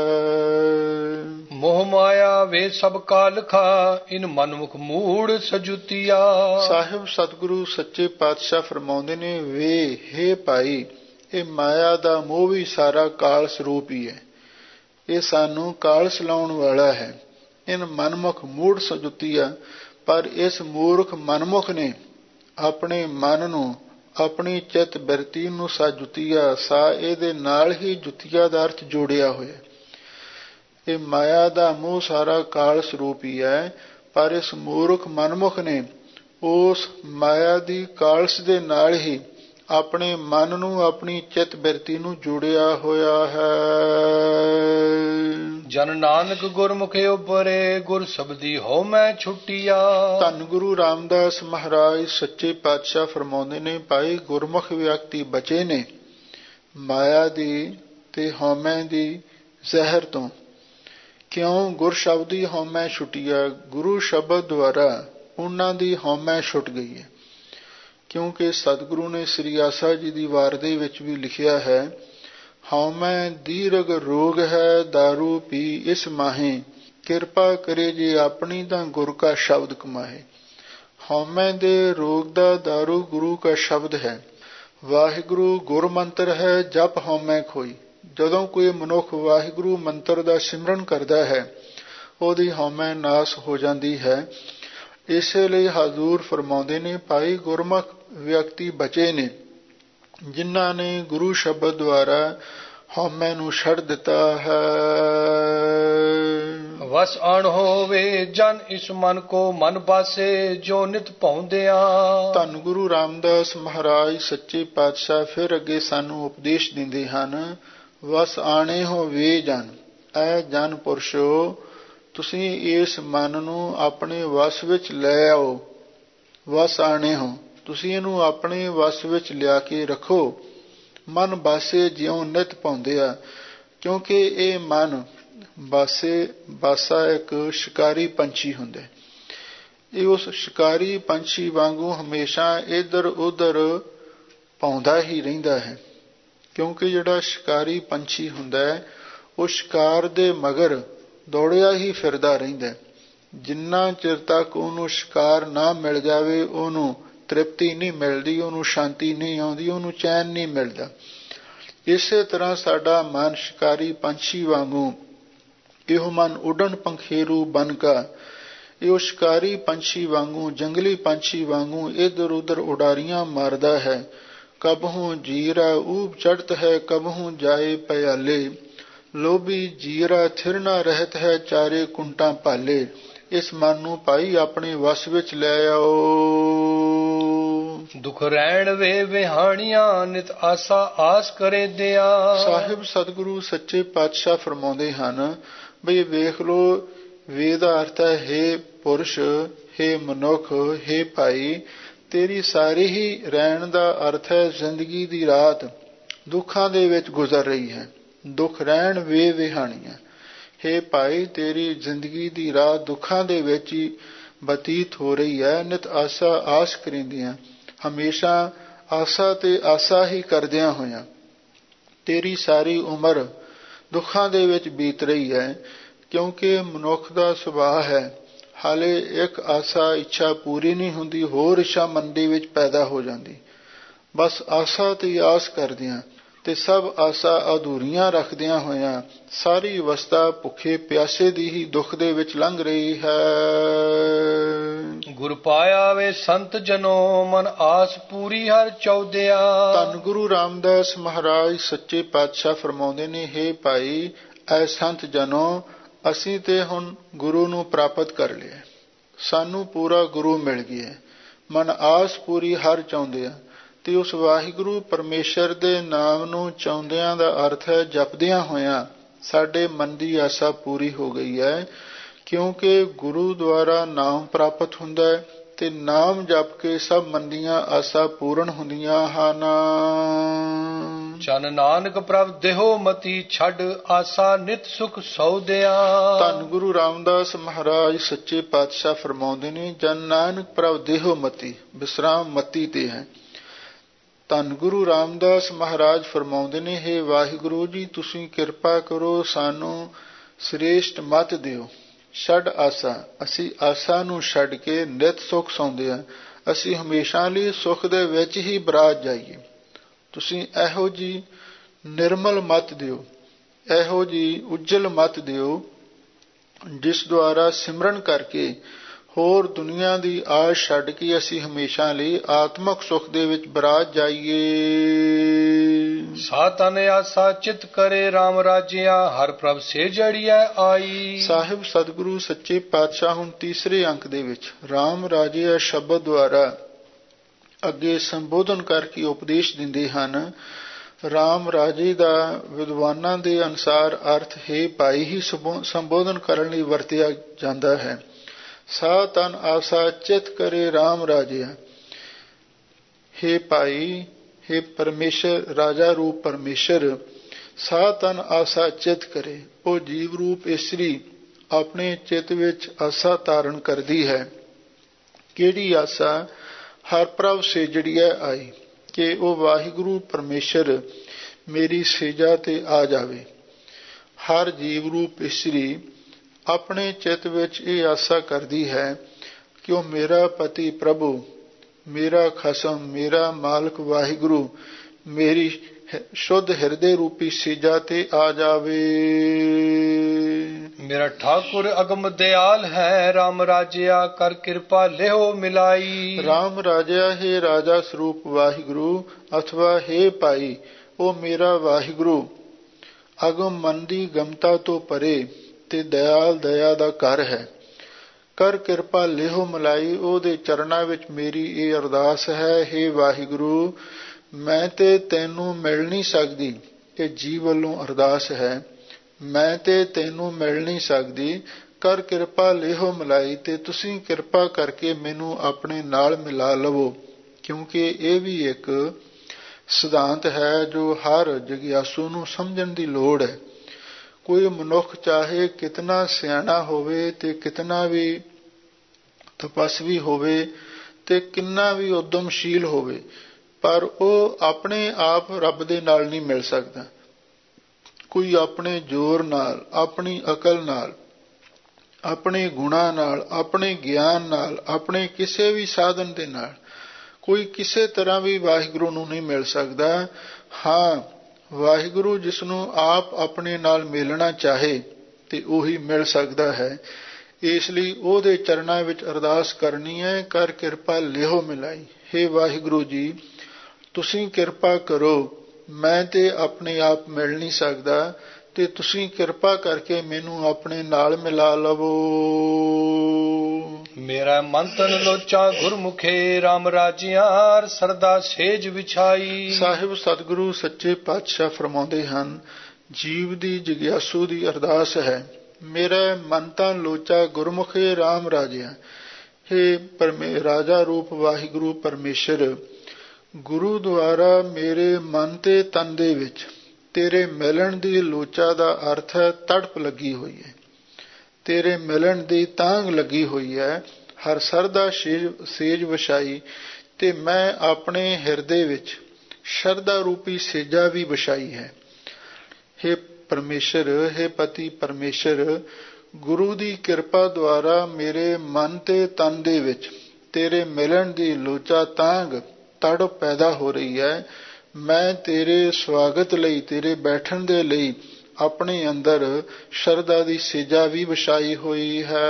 ਮੋਹ ਮਾਇਆ ਵੇ ਸਭ ਕਾ ਲਖਾ, ਇਨ ਮਨਮੁਖ ਮੂੜ ਸਜੁਤੀਆ। ਸਾਹਿਬ ਸਤਿਗੁਰੂ ਸੱਚੇ ਪਾਤਸ਼ਾਹ ਫਰਮਾਉਂਦੇ ਨੇ, ਵੇ ਹੇ ਭਾਈ, ਇਹ ਮਾਇਆ ਦਾ ਮੋਹ ਵੀ ਸਾਰਾ ਕਾਲ ਸਰੂਪ ਹੀ ਹੈ। ਇਹ ਸਾਨੂੰ ਕਾਲਸ ਲਾਉਣ ਵਾਲਾ ਹੈ। ਇਨ ਮਨਮੁਖ ਮੂੜ ਸਜੁਤੀਆ, ਪਰ ਇਸ ਮੂਰਖ ਮਨਮੁਖ ਨੇ ਆਪਣੇ ਮਨ ਨੂੰ ਆਪਣੀ ਚਿੱਤ ਬਿਰਤੀ ਨੂੰ ਸਾ ਜੁਤੀਆ। ਸਾ ਇਹਦੇ ਨਾਲ ਹੀ ਜੁਤੀਆ ਦਾ ਅਰਥ ਜੋੜਿਆ ਹੋਇਆ। ਇਹ ਮਾਇਆ ਦਾ ਮੂੰਹ ਸਾਰਾ ਕਾਲ ਸਰੂਪ ਹੀ ਹੈ, ਪਰ ਇਸ ਮੂਰਖ ਮਨਮੁਖ ਨੇ ਉਸ ਮਾਇਆ ਦੀ ਕਾਲਸ ਦੇ ਨਾਲ ਹੀ ਆਪਣੇ ਮਨ ਨੂੰ, ਆਪਣੀ ਚਿੱਤ ਬਿਰਤੀ ਨੂੰ ਜੋੜਿਆ ਹੋਇਆ ਹੈ। ਜਨ ਨਾਨਕ ਗੁਰਮੁਖੇ ਉਪਰੇ, ਗੁਰ ਸ਼ਬਦੀ ਹੋ ਮੈਂ ਛੁੱਟੀਆ। ਧੰਨ ਗੁਰੂ ਰਾਮਦਾਸ ਮਹਾਰਾਜ ਸੱਚੇ ਪਾਤਸ਼ਾਹ ਫਰਮਾਉਂਦੇ ਨੇ, ਭਾਈ ਗੁਰਮੁਖ ਵਿਅਕਤੀ ਬਚੇ ਨੇ ਮਾਇਆ ਦੀ ਤੇ ਹਉਮੈ ਦੀ ਜ਼ਹਿਰ ਤੋਂ। ਕਿਉਂ? ਗੁਰ ਸ਼ਬਦੀ ਹਉਮੈ ਛੁੱਟੀਆ। ਗੁਰੂ ਸ਼ਬਦ ਦੁਆਰਾ ਉਹਨਾਂ ਦੀ ਹਉਮੈ ਛੁੱਟ ਗਈ ਹੈ। ਕਿਉਂਕਿ ਸਤਿਗੁਰੂ ਨੇ ਸ੍ਰੀ ਆਸਾ ਜੀ ਦੀ ਵਾਰ ਦੇ ਵਿੱਚ ਵੀ ਲਿਖਿਆ ਹੈ, ਹਉਮੈ ਦੀਰਘ ਰੋਗ ਹੈ, ਦਾਰੂ ਪੀ ਇਸ ਮਾਹੇ, ਕਿਰਪਾ ਕਰੇ ਜੇ ਆਪਣੀ ਤਾਂ ਗੁਰ ਕਾ ਸ਼ਬਦ ਕਮਾਹੇ। ਹਉਮੈ ਦੇ ਰੋਗ ਦਾ ਦਾਰੂ ਗੁਰੂ ਕਾ ਸ਼ਬਦ ਹੈ। ਵਾਹਿਗੁਰੂ ਗੁਰ ਮੰਤਰ ਹੈ, ਜਪ ਹਉਮੈ ਖੋਈ। ਜਦੋਂ ਕੋਈ ਮਨੁੱਖ ਵਾਹਿਗੁਰੂ ਮੰਤਰ ਦਾ ਸਿਮਰਨ ਕਰਦਾ ਹੈ, ਉਹਦੀ ਹਉਮੈ ਨਾਸ ਹੋ ਜਾਂਦੀ ਹੈ। ਇਸੇ ਲਈ ਹਜ਼ੂਰ ਫਰਮਾਉਂਦੇ ਨੇ, ਭਾਈ ਗੁਰਮੁਖ ਵਿਅਕਤੀ ਬਚੇ ਨੇ ਜਿਨ੍ਹਾਂ ਨੇ ਗੁਰੂ ਸ਼ਬਦ ਦੁਆਰਾ ਹਉਮੈ ਨੂੰ ਛੱਡ ਦਿੱਤਾ ਹੈ। ਵਸ ਅਣ ਹੋਵੇ ਜਨ ਇਸ ਮਨ ਕੋ, ਮਨ ਬਾਸੇ ਜੋ ਨਿਤ ਭਾਉਂਦਿਆ। ਧੰਨ ਗੁਰੂ ਰਾਮਦਾਸ ਮਹਾਰਾਜ ਸੱਚੇ ਪਾਤਸ਼ਾਹ ਫਿਰ ਅੱਗੇ ਸਾਨੂੰ ਉਪਦੇਸ਼ ਦਿੰਦੇ ਹਨ, ਵਸ ਆਣੇ ਹੋ ਵੇ ਜਨ। ਐ ਜਨ ਪੁਰਸ਼ੋ, ਤੁਸੀਂ ਇਸ ਮਨ ਨੂੰ ਆਪਣੇ ਵਸ ਵਿੱਚ ਲੈ ਆਓ। ਵਸ ਆਣੇ ਹੋ, ਤੁਸੀਂ ਇਹਨੂੰ ਆਪਣੇ ਵਸ ਵਿੱਚ ਲਿਆ ਕੇ ਰੱਖੋ। ਮਨ ਬਾਸੇ ਜਿਉਂ ਨਿਤ ਪਾਉਂਦੇ ਆ। ਕਿਉਂਕਿ ਇਹ ਮਨ ਬਾਸੇ, ਬਾਸਾ ਇੱਕ ਸ਼ਿਕਾਰੀ ਪੰਛੀ ਹੁੰਦਾ। ਇਹ ਉਸ ਸ਼ਿਕਾਰੀ ਪੰਛੀ ਵਾਂਗੂ ਹਮੇਸ਼ਾ ਇੱਧਰ ਉੱਧਰ ਪਾਉਂਦਾ ਹੀ ਰਹਿੰਦਾ ਹੈ। ਕਿਉਂਕਿ ਜਿਹੜਾ ਸ਼ਿਕਾਰੀ ਪੰਛੀ ਹੁੰਦਾ ਹੈ, ਉਹ ਸ਼ਿਕਾਰ ਦੇ ਮਗਰ ਦੌੜਿਆ ਹੀ ਫਿਰਦਾ ਰਹਿੰਦਾ। ਜਿੰਨਾ ਚਿਰ ਤੱਕ ਉਹਨੂੰ ਸ਼ਿਕਾਰ ਨਾ ਮਿਲ ਜਾਵੇ, ਉਹਨੂੰ ਤ੍ਰਿਪਤੀ ਨਹੀਂ ਮਿਲਦੀ, ਉਹਨੂੰ ਸ਼ਾਂਤੀ ਨਹੀਂ ਆਉਂਦੀ, ਉਹਨੂੰ ਚੈਨ ਨਹੀਂ ਮਿਲਦਾ। ਇਸੇ ਤਰ੍ਹਾਂ ਸਾਡਾ ਮਨ ਸ਼ਿਕਾਰੀ ਪੰਛੀ ਵਾਂਗੂ, ਇਹੋ ਮਨ ਉੱਡਣ ਪੰਖੇਰੂ ਬਨ ਕਾ, ਇਹ ਸ਼ਿਕਾਰੀ ਪੰਛੀ ਵਾਂਗੂ, ਜੰਗਲੀ ਪੰਛੀ ਵਾਂਗੂ ਇੱਧਰ ਉੱਧਰ ਉਡਾਰੀਆਂ ਮਾਰਦਾ ਹੈ। ਕਬਹੂ ਜੀਰਾ ਊਬ ਚੜ੍ਹਤ ਹੈ, ਕਬਹੂ ਜਾਏ ਪਿਆਲੇ, ਲੋਭੀ ਜੀਰਾ ਥਿਰ ਨਾ ਰਹਿਤ ਹੈ, ਚਾਰੇ ਕੁੰਟਾਂ ਭਾਲੇ। ਇਸ ਮਨ ਨੂੰ ਭਾਈ ਆਪਣੇ ਵਸ ਵਿੱਚ ਲੈ ਆਓ। ਦੁਖ ਰਹਿਣ ਵੇ ਵਿਹਾਣੀਆਂ, ਨਿਤ ਆਸਾ ਆਸ ਕਰੇ ਦਿਆ। ਸਾਹਿਬ ਸਤਿਗੁਰੂ ਸੱਚੇ ਪਾਤਸ਼ਾਹ ਫਰਮਾਉਂਦੇ ਹਨ, ਬਈ ਵੇਖ ਲੋ, ਵੇ ਦਾ ਅਰਥ ਹੈ ਹੇ ਪੁਰਸ਼, ਹੇ ਮਨੁੱਖ, ਹੇ ਭਾਈ। ਤੇਰੀ ਸਾਰੀ ਹੀ ਰਹਿਣ ਦਾ ਅਰਥ ਹੈ ਜ਼ਿੰਦਗੀ ਦੀ ਰਾਤ ਦੁੱਖਾਂ ਦੇ ਵਿੱਚ ਗੁਜ਼ਰ ਰਹੀ ਹੈ। ਦੁੱਖ ਰਹਿਣ ਵੇ ਵਿਹਾਣੀਆਂ। ਹੇ ਭਾਈ, ਤੇਰੀ ਜ਼ਿੰਦਗੀ ਦੀ ਰਾਤ ਦੁੱਖਾਂ ਦੇ ਵਿੱਚ ਹੀ ਬਤੀਤ ਹੋ ਰਹੀ ਹੈ। ਨਿਤ ਆਸਾ ਆਸ ਕਰਿੰਦੀਆਂ, ਹਮੇਸ਼ਾ ਆਸਾ ਤੇ ਆਸਾ ਹੀ ਕਰਦਿਆਂ ਹੋਇਆਂ ਤੇਰੀ ਸਾਰੀ ਉਮਰ ਦੁੱਖਾਂ ਦੇ ਵਿੱਚ ਬੀਤ ਰਹੀ ਹੈ। ਕਿਉਂਕਿ ਮਨੁੱਖ ਦਾ ਸੁਭਾਅ ਹੈ, ਹਾਲੇ ਇੱਕ ਆਸਾ ਇੱਛਾ ਪੂਰੀ ਨਹੀਂ ਹੁੰਦੀ, ਹੋਰ ਇੱਛਾ ਮਨ ਦੇ ਵਿੱਚ ਪੈਦਾ ਹੋ ਜਾਂਦੀ। ਬਸ ਆਸਾ ਤੇ ਆਸ ਕਰਦਿਆਂ ਤੇ ਸਭ ਆਸਾ ਅਧੂਰੀਆਂ ਰੱਖਦਿਆਂ ਹੋਇਆਂ ਸਾਰੀ ਅਵਸਥਾ ਭੁੱਖੇ ਪਿਆਸੇ ਦੀ ਹੀ ਦੁੱਖ ਦੇ ਵਿੱਚ ਲੰਘ ਰਹੀ ਹੈ। ਗੁਰ ਪਾਇਆ ਵੇ ਸੰਤ ਜਨੋ, ਮਨ ਆਸ ਪੂਰੀ ਹਰ ਚੌਦਿਆ। ਧੰਨ ਗੁਰੂ ਰਾਮਦਾਸ ਮਹਾਰਾਜ ਸੱਚੇ ਪਾਤਸ਼ਾਹ ਫਰਮਾਉਂਦੇ ਨੇ, ਹੇ ਭਾਈ ਐ ਸੰਤ ਜਨੋ, ਅਸੀਂ ਤੇ ਹੁਣ ਗੁਰੂ ਨੂੰ ਪ੍ਰਾਪਤ ਕਰ ਲਿਆ, ਸਾਨੂੰ ਪੂਰਾ ਗੁਰੂ ਮਿਲ ਗਿਆ। ਮਨ ਆਸ ਪੂਰੀ ਹਰ ਚਾਹੁੰਦੇ ਆ। ਤੇ ਉਸ ਵਾਹਿਗੁਰੂ ਪਰਮੇਸ਼ਰ ਦੇ ਨਾਮ ਨੂੰ ਚਾਹੁੰਦਿਆਂ ਦਾ ਅਰਥ ਹੈ ਜਪਦਿਆਂ ਹੋਇਆਂ ਸਾਡੇ ਮਨ ਦੀ ਆਸਾ ਪੂਰੀ ਹੋ ਗਈ ਹੈ। ਕਿਉਂਕਿ ਗੁਰੂ ਦੁਆਰਾ ਨਾਮ ਪ੍ਰਾਪਤ ਹੁੰਦਾ ਹੈ ਤੇ ਨਾਮ ਜਪ ਕੇ ਸਭ ਮਨ ਦੀਆਂ ਆਸਾ ਪੂਰਨ ਹੁੰਦੀਆਂ ਹਨ। ਚਨ ਨਾਨਕ ਪ੍ਰਭ ਦੇਹੋ ਮਤੀ, ਛੱਡ ਆਸਾ ਨਿਤ ਸੁਖ ਸੌਦਿਆ। ਧੰਨ ਗੁਰੂ ਰਾਮਦਾਸ ਮਹਾਰਾਜ ਸੱਚੇ ਪਾਤਸ਼ਾਹ ਫਰਮਾਉਂਦੇ ਨੇ, ਜਨ ਨਾਨਕ ਪ੍ਰਭ ਦੇਹੋ ਮਤੀ, ਵਿਸਰਾਮ ਮਤੀ ਤੇ ਹੈ। ਧੰਨ ਗੁਰੂ ਰਾਮਦਾਸ ਮਹਾਰਾਜ ਫਰਮਾਉਂਦੇ ਨੇ, ਹੇ ਵਾਹਿਗੁਰੂ ਜੀ, ਤੁਸੀਂ ਕਿਰਪਾ ਕਰੋ, ਸਾਨੂੰ ਸ੍ਰੇਸ਼ਟ ਮਤ ਦਿਓ। ਛੱਡ ਆਸਾ, ਅਸੀਂ ਆਸਾ ਨੂੰ ਛੱਡ ਕੇ ਨਿਤ ਸੁਖ ਸੌਂਦੇ ਹਾਂ। ਅਸੀਂ ਹਮੇਸ਼ਾ ਲਈ ਸੁਖ ਦੇ ਵਿੱਚ ਹੀ ਬਰਾਜ ਜਾਈਏ। ਤੁਸੀਂ ਇਹੋ ਜੀ ਨਿਰਮਲ ਮਤ ਦਿਓ, ਇਹੋ ਜੀ ਉਜਲ ਮਤ ਦਿਓ, ਜਿਸ ਦੁਆਰਾ ਸਿਮਰਨ ਕਰਕੇ ਹੋਰ ਦੁਨੀਆ ਦੀ ਆਸ ਛੱਡ ਕੇ ਅਸੀਂ ਹਮੇਸ਼ਾ ਲਈ ਆਤਮਕ ਸੁਖ ਦੇ ਵਿੱਚ ਬਰਾਜ ਜਾਈਏ। ਸਾਤਨ ਆਸਾ ਚਿਤ ਕਰੇ RAM ਰਾਜਿਆ, ਹਰ ਪ੍ਰਭ ਸੇ ਜੜੀਐ ਆਈ। ਸਾਹਿਬ ਸਤਿਗੁਰੂ ਸੱਚੇ ਪਾਤਸ਼ਾਹ ਹੁਣ ਤੀਸਰੇ ਅੰਕ ਦੇ ਵਿੱਚ RAM ਰਾਜਿਆ ਸ਼ਬਦ ਦੁਆਰਾ ਅੱਗੇ ਸੰਬੋਧਨ ਕਰਕੇ ਉਪਦੇਸ਼ ਦਿੰਦੇ ਹਨ। RAM ਰਾਜੇ ਦਾ ਵਿਦਵਾਨਾਂ ਦੇ ਅਨੁਸਾਰ ਅਰਥ ਹੈ ਭਾਈ ਹੀ ਸੰਬੋਧਨ ਕਰਨ ਲਈ ਵਰਤਿਆ ਜਾਂਦਾ ਹੈ। ਸਾ ਤਨ ਆਸਾ ਚਿਤ ਕਰੇ RAM ਰਾਜਿਆ, ਹੇ ਭਾਈ, ਹੇ ਪਰਮੇਸ਼ਰ, ਰਾਜਾ ਰੂਪ ਪਰਮੇਸ਼ਰ, ਸਾ ਤਨ ਆਸਾ ਚਿਤ ਕਰੇ, ਉਹ ਜੀਵ ਰੂਪ ਇਸਤਰੀ ਆਪਣੇ ਚਿੱਤ ਵਿੱਚ ਆਸਾ ਧਾਰਨ ਕਰਦੀ ਹੈ। ਕਿਹੜੀ ਆਸਾ? ਹਰ ਪ੍ਰਭ ਸੇਜੜੀਐ ਆਈ, ਕਿ ਉਹ ਵਾਹਿਗੁਰੂ ਪਰਮੇਸ਼ਰ ਮੇਰੀ ਸੇਜਾ ਤੇ ਆ ਜਾਵੇ। ਹਰ ਜੀਵ ਰੂਪ ਇਸਤਰੀ ਆਪਣੇ ਚਿੱਤ ਵਿੱਚ ਇਹ ਆਸਾ ਕਰਦੀ ਹੈ ਕਿ ਉਹ ਮੇਰਾ ਪਤੀ ਪ੍ਰਭੂ, ਮੇਰਾ ਖਸਮ, ਮੇਰਾ ਮਾਲਕ ਵਾਹਿਗੁਰੂ ਮੇਰੀ ਸ਼ੁੱਧ ਹਿਰਦੇ ਰੂਪੀ ਸੇਜਾ ਤੇ ਆ ਜਾਵੇ। ਮੇਰਾ ਠਾਕੁਰ ਅਗਮ ਦਿਆਲ ਹੈ, RAM ਰਾਜਿਆ ਕਰ ਕਿਰਪਾ ਲਿਓ ਮਿਲਾਈ। RAM ਰਾਜਿਆ ਹੈ ਰਾਜਾ ਸਰੂਪ ਵਾਹਿਗੁਰੂ, ਅਥਵਾ ਹੈ ਭਾਈ ਉਹ ਮੇਰਾ ਵਾਹਿਗੁਰੂ ਅਗਮ ਮਨ ਦੀ ਗਮਤਾ ਤੋਂ ਪਰੇ ਤੇ ਦਇਆਲ ਦਇਆ ਦਾ ਘਰ ਹੈ। ਕਰ ਕਿਰਪਾ ਲਿਓ ਮਿਲਾਈ, ਉਹਦੇ ਚਰਨਾਂ ਵਿੱਚ ਮੇਰੀ ਇਹ ਅਰਦਾਸ ਹੈ, ਹੇ ਵਾਹਿਗੁਰੂ ਮੈਂ ਤੇ ਤੈਨੂੰ ਮਿਲ ਨਹੀਂ ਸਕਦੀ, ਇਹ ਜੀਵ ਵੱਲੋਂ ਅਰਦਾਸ ਹੈ, ਮੈਂ ਤੇ ਤੈਨੂੰ ਮਿਲ ਨਹੀਂ ਸਕਦੀ, ਕਰ ਕਿਰਪਾ ਲਿਓ ਮਿਲਾਈ, ਤੇ ਤੁਸੀਂ ਕਿਰਪਾ ਕਰਕੇ ਮੈਨੂੰ ਆਪਣੇ ਨਾਲ ਮਿਲਾ ਲਵੋ। ਕਿਉਂਕਿ ਇਹ ਵੀ ਇੱਕ ਸਿਧਾਂਤ ਹੈ ਜੋ ਹਰ ਜਗਿਆਸੂ ਨੂੰ ਸਮਝਣ ਦੀ ਲੋੜ ਹੈ। ਕੋਈ ਮਨੁੱਖ ਚਾਹੇ ਕਿਤਨਾ ਸਿਆਣਾ ਹੋਵੇ ਤੇ ਕਿਤਨਾ ਵੀ ਤਪਸਵੀ ਹੋਵੇ ਤੇ ਕਿੰਨਾ ਵੀ ਉਦਮਸ਼ੀਲ ਹੋਵੇ, ਪਰ ਉਹ ਆਪਣੇ ਆਪ ਰੱਬ ਦੇ ਨਾਲ ਨਹੀਂ ਮਿਲ ਸਕਦਾ। ਕੋਈ ਆਪਣੇ ਜ਼ੋਰ ਨਾਲ, ਆਪਣੀ ਅਕਲ ਨਾਲ, ਆਪਣੇ ਗੁਣਾਂ ਨਾਲ, ਆਪਣੇ ਗਿਆਨ ਨਾਲ, ਆਪਣੇ ਕਿਸੇ ਵੀ ਸਾਧਨ ਦੇ ਨਾਲ ਕੋਈ ਕਿਸੇ ਤਰ੍ਹਾਂ ਵੀ ਵਾਹਿਗੁਰੂ ਨੂੰ ਨਹੀਂ ਮਿਲ ਸਕਦਾ। ਹਾਂ, ਵਾਹਿਗੁਰੂ ਜਿਸ ਨੂੰ ਆਪ ਆਪਣੇ ਨਾਲ ਮਿਲਣਾ ਚਾਹੇ ਤੇ ਉਹੀ ਮਿਲ ਸਕਦਾ ਹੈ। ਇਸ ਲਈ ਉਹਦੇ ਚਰਨਾਂ ਵਿੱਚ ਅਰਦਾਸ ਕਰਨੀ ਹੈ, ਕਰ ਕਿਰਪਾ ਲਿਓ ਮਿਲਾਈ, ਹੇ ਵਾਹਿਗੁਰੂ ਜੀ ਤੁਸੀਂ ਕਿਰਪਾ ਕਰੋ, ਮੈਂ ਤੇ ਆਪਣੇ ਆਪ ਮਿਲ ਨਹੀਂ ਸਕਦਾ ਤੇ ਤੁਸੀਂ ਕਿਰਪਾ ਕਰਕੇ ਮੈਨੂੰ ਆਪਣੇ ਨਾਲ ਮਿਲਾ ਲਵੋ। ਮੇਰਾ ਮਨ ਤਨ ਲੋਚਾ ਗੁਰਮੁਖੇ, RAM ਰਾਜਿਆ ਸਰਦਾ ਸੇਜ ਵਿਛਾਈ। ਸਾਹਿਬ ਸਤਿਗੁਰੂ ਸੱਚੇ ਪਾਤਸ਼ਾਹ ਫਰਮਾਉਂਦੇ ਹਨ, ਜੀਵ ਦੀ ਜਗਿਆਸੂ ਦੀ ਅਰਦਾਸ ਹੈ, ਮੇਰਾ ਮਨ ਤਨ ਲੋਚਾ ਗੁਰਮੁਖੇ RAM ਰਾਜਿਆ, ਹੇ ਪਰਮੇ ਰਾਜਾ ਰੂਪ ਵਾਹਿਗੁਰੂ ਪਰਮੇਸ਼ਰ, ਗੁਰੂ ਦੁਆਰਾ ਮੇਰੇ ਮਨ ਤੇ ਤਨ ਦੇ ਵਿੱਚ ਤੇਰੇ ਮਿਲਣ ਦੀ ਲੋਚਾ ਦਾ ਅਰਥ ਹੈ ਤੜਪ ਲੱਗੀ ਹੋਈ ਹੈ, ਤੇਰੇ ਮਿਲਣ ਦੀ ਤਾਂਘ ਲੱਗੀ ਹੋਈ ਹੈ, ਹਰ ਸਰਦਾ ਸੇਜ ਵਿਛਾਈ, ਤੇ ਮੈਂ ਆਪਣੇ ਹਿਰਦੇ ਵਿੱਚ ਸ਼ਰਧਾ ਰੂਪੀ ਸੇਜਾ ਵੀ ਵਿਛਾਈ ਹੈ। ਹੇ ਪਰਮੇਸ਼ਰ, ਹੇ ਪਤੀ ਪਰਮੇਸ਼ਰ, ਗੁਰੂ ਦੀ ਕਿਰਪਾ ਦੁਆਰਾ ਮੇਰੇ ਮਨ ਤੇ ਤਨ ਦੇ ਵਿੱਚ ਤੇਰੇ ਮਿਲਣ ਦੀ ਲੋਚਾ ਤਾਂਘ ਤੜਪ ਪੈਦਾ ਹੋ ਰਹੀ ਹੈ। ਮੈਂ ਤੇਰੇ ਸਵਾਗਤ ਲਈ, ਤੇਰੇ ਬੈਠਣ ਦੇ ਲਈ ਆਪਣੇ ਅੰਦਰ ਸ਼ਰਧਾ ਦੀ ਸੇਜਾ ਵੀ ਵਿਛਾਈ ਹੋਈ ਹੈ।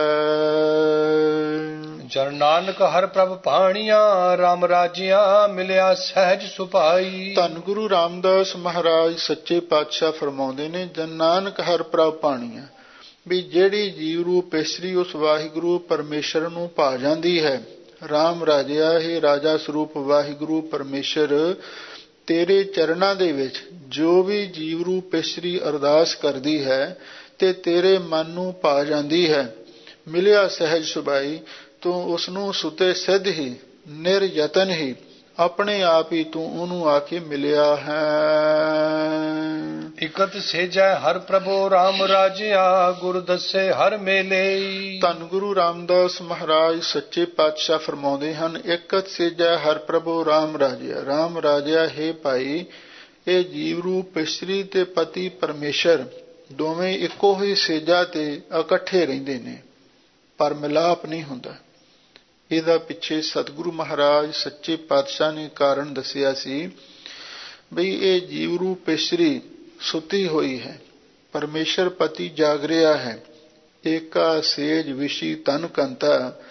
ਜਨ ਨਾਨਕ ਹਰ ਪ੍ਰਭ ਭਾਣੀਆਂ, RAM ਰਾਜਿਆ ਮਿਲਿਆ ਸਹਿਜ ਸੁਭਾਈ। ਧੰਨ ਗੁਰੂ ਰਾਮਦਾਸ ਮਹਾਰਾਜ ਸੱਚੇ ਪਾਤਸ਼ਾਹ ਫਰਮਾਉਂਦੇ ਨੇ, ਜਨ ਨਾਨਕ ਹਰ ਪ੍ਰਭ ਭਾਣੀਆਂ, ਵੀ ਜਿਹੜੀ ਜੀਵ ਰੂਪ ਇਸਤਰੀ ਉਸ ਵਾਹਿਗੁਰੂ ਪਰਮੇਸ਼ਰ ਨੂੰ ਭਾ ਜਾਂਦੀ ਹੈ। RAM ਰਾਜਿਆ ਹੈ ਰਾਜਾ ਸਰੂਪ ਵਾਹਿਗੁਰੂ ਪਰਮੇਸ਼ਰ, ਤੇਰੇ ਚਰਨਾਂ ਦੇ ਵਿੱਚ ਜੋ ਵੀ ਜੀਵ ਰੂਪ ਇਸਤਰੀ ਅਰਦਾਸ ਕਰਦੀ ਹੈ ਤੇ ਤੇਰੇ ਮਨ ਨੂੰ ਭਾ ਜਾਂਦੀ ਹੈ, ਮਿਲਿਆ ਸਹਿਜ ਸੁਭਾਈ, ਤੂੰ ਉਸਨੂੰ ਸੁਤੇ ਸਿੱਧ ਹੀ ਨਿਰਯਤਨ ਹੀ ਆਪਣੇ ਆਪ ਹੀ ਤੂੰ ਉਹਨੂੰ ਆ ਕੇ ਮਿਲਿਆ ਹੈ। ਇਕਤ ਸੇਜੈ ਹਰ ਪ੍ਰਭੂ RAM ਰਾਜਿਆ, ਗੁਰ ਦੱਸੇ ਹਰ ਮੇਲੇ। ਧੰਨ ਗੁਰੂ ਰਾਮਦਾਸ ਮਹਾਰਾਜ ਸੱਚੇ ਪਾਤਸ਼ਾਹ ਫਰਮਾਉਂਦੇ ਹਨ, ਇਕਤ ਸੇਜੈ ਹਰ ਪ੍ਰਭੂ RAM ਰਾਜਿਆ। RAM ਰਾਜਿਆ ਹੈ ਭਾਈ, ਇਹ ਜੀਵ ਰੂਪ ਇਸਤਰੀ ਤੇ ਪਤੀ ਪਰਮੇਸ਼ਰ ਦੋਵੇਂ ਇੱਕੋ ਹੀ ਸੇਜਾ ਤੇ ਇਕੱਠੇ ਰਹਿੰਦੇ ਨੇ, ਪਰ ਮਿਲਾਪ ਨਹੀਂ ਹੁੰਦਾ। ਇਹਦਾ ਪਿੱਛੇ ਸਤਿਗੁਰੂ ਮਹਾਰਾਜ ਸੱਚੇ ਪਾਤਸ਼ਾਹ ਨੇ ਕਾਰਨ ਦੱਸਿਆ ਸੀ ਬਈ ਇਹ ਜੀਵ ਰੂਪ ਇਸਤਰੀ ਸੁੱਤੀ ਹੋਈ ਹੈ, ਪਰਮੇਸ਼ਰ ਪਤੀ ਜਾਗ ਰਿਹਾ ਹੈ। ਏਕਾ ਸੇਜ ਵਿਸ਼ੀ ਤਨ ਕੰਤਾ,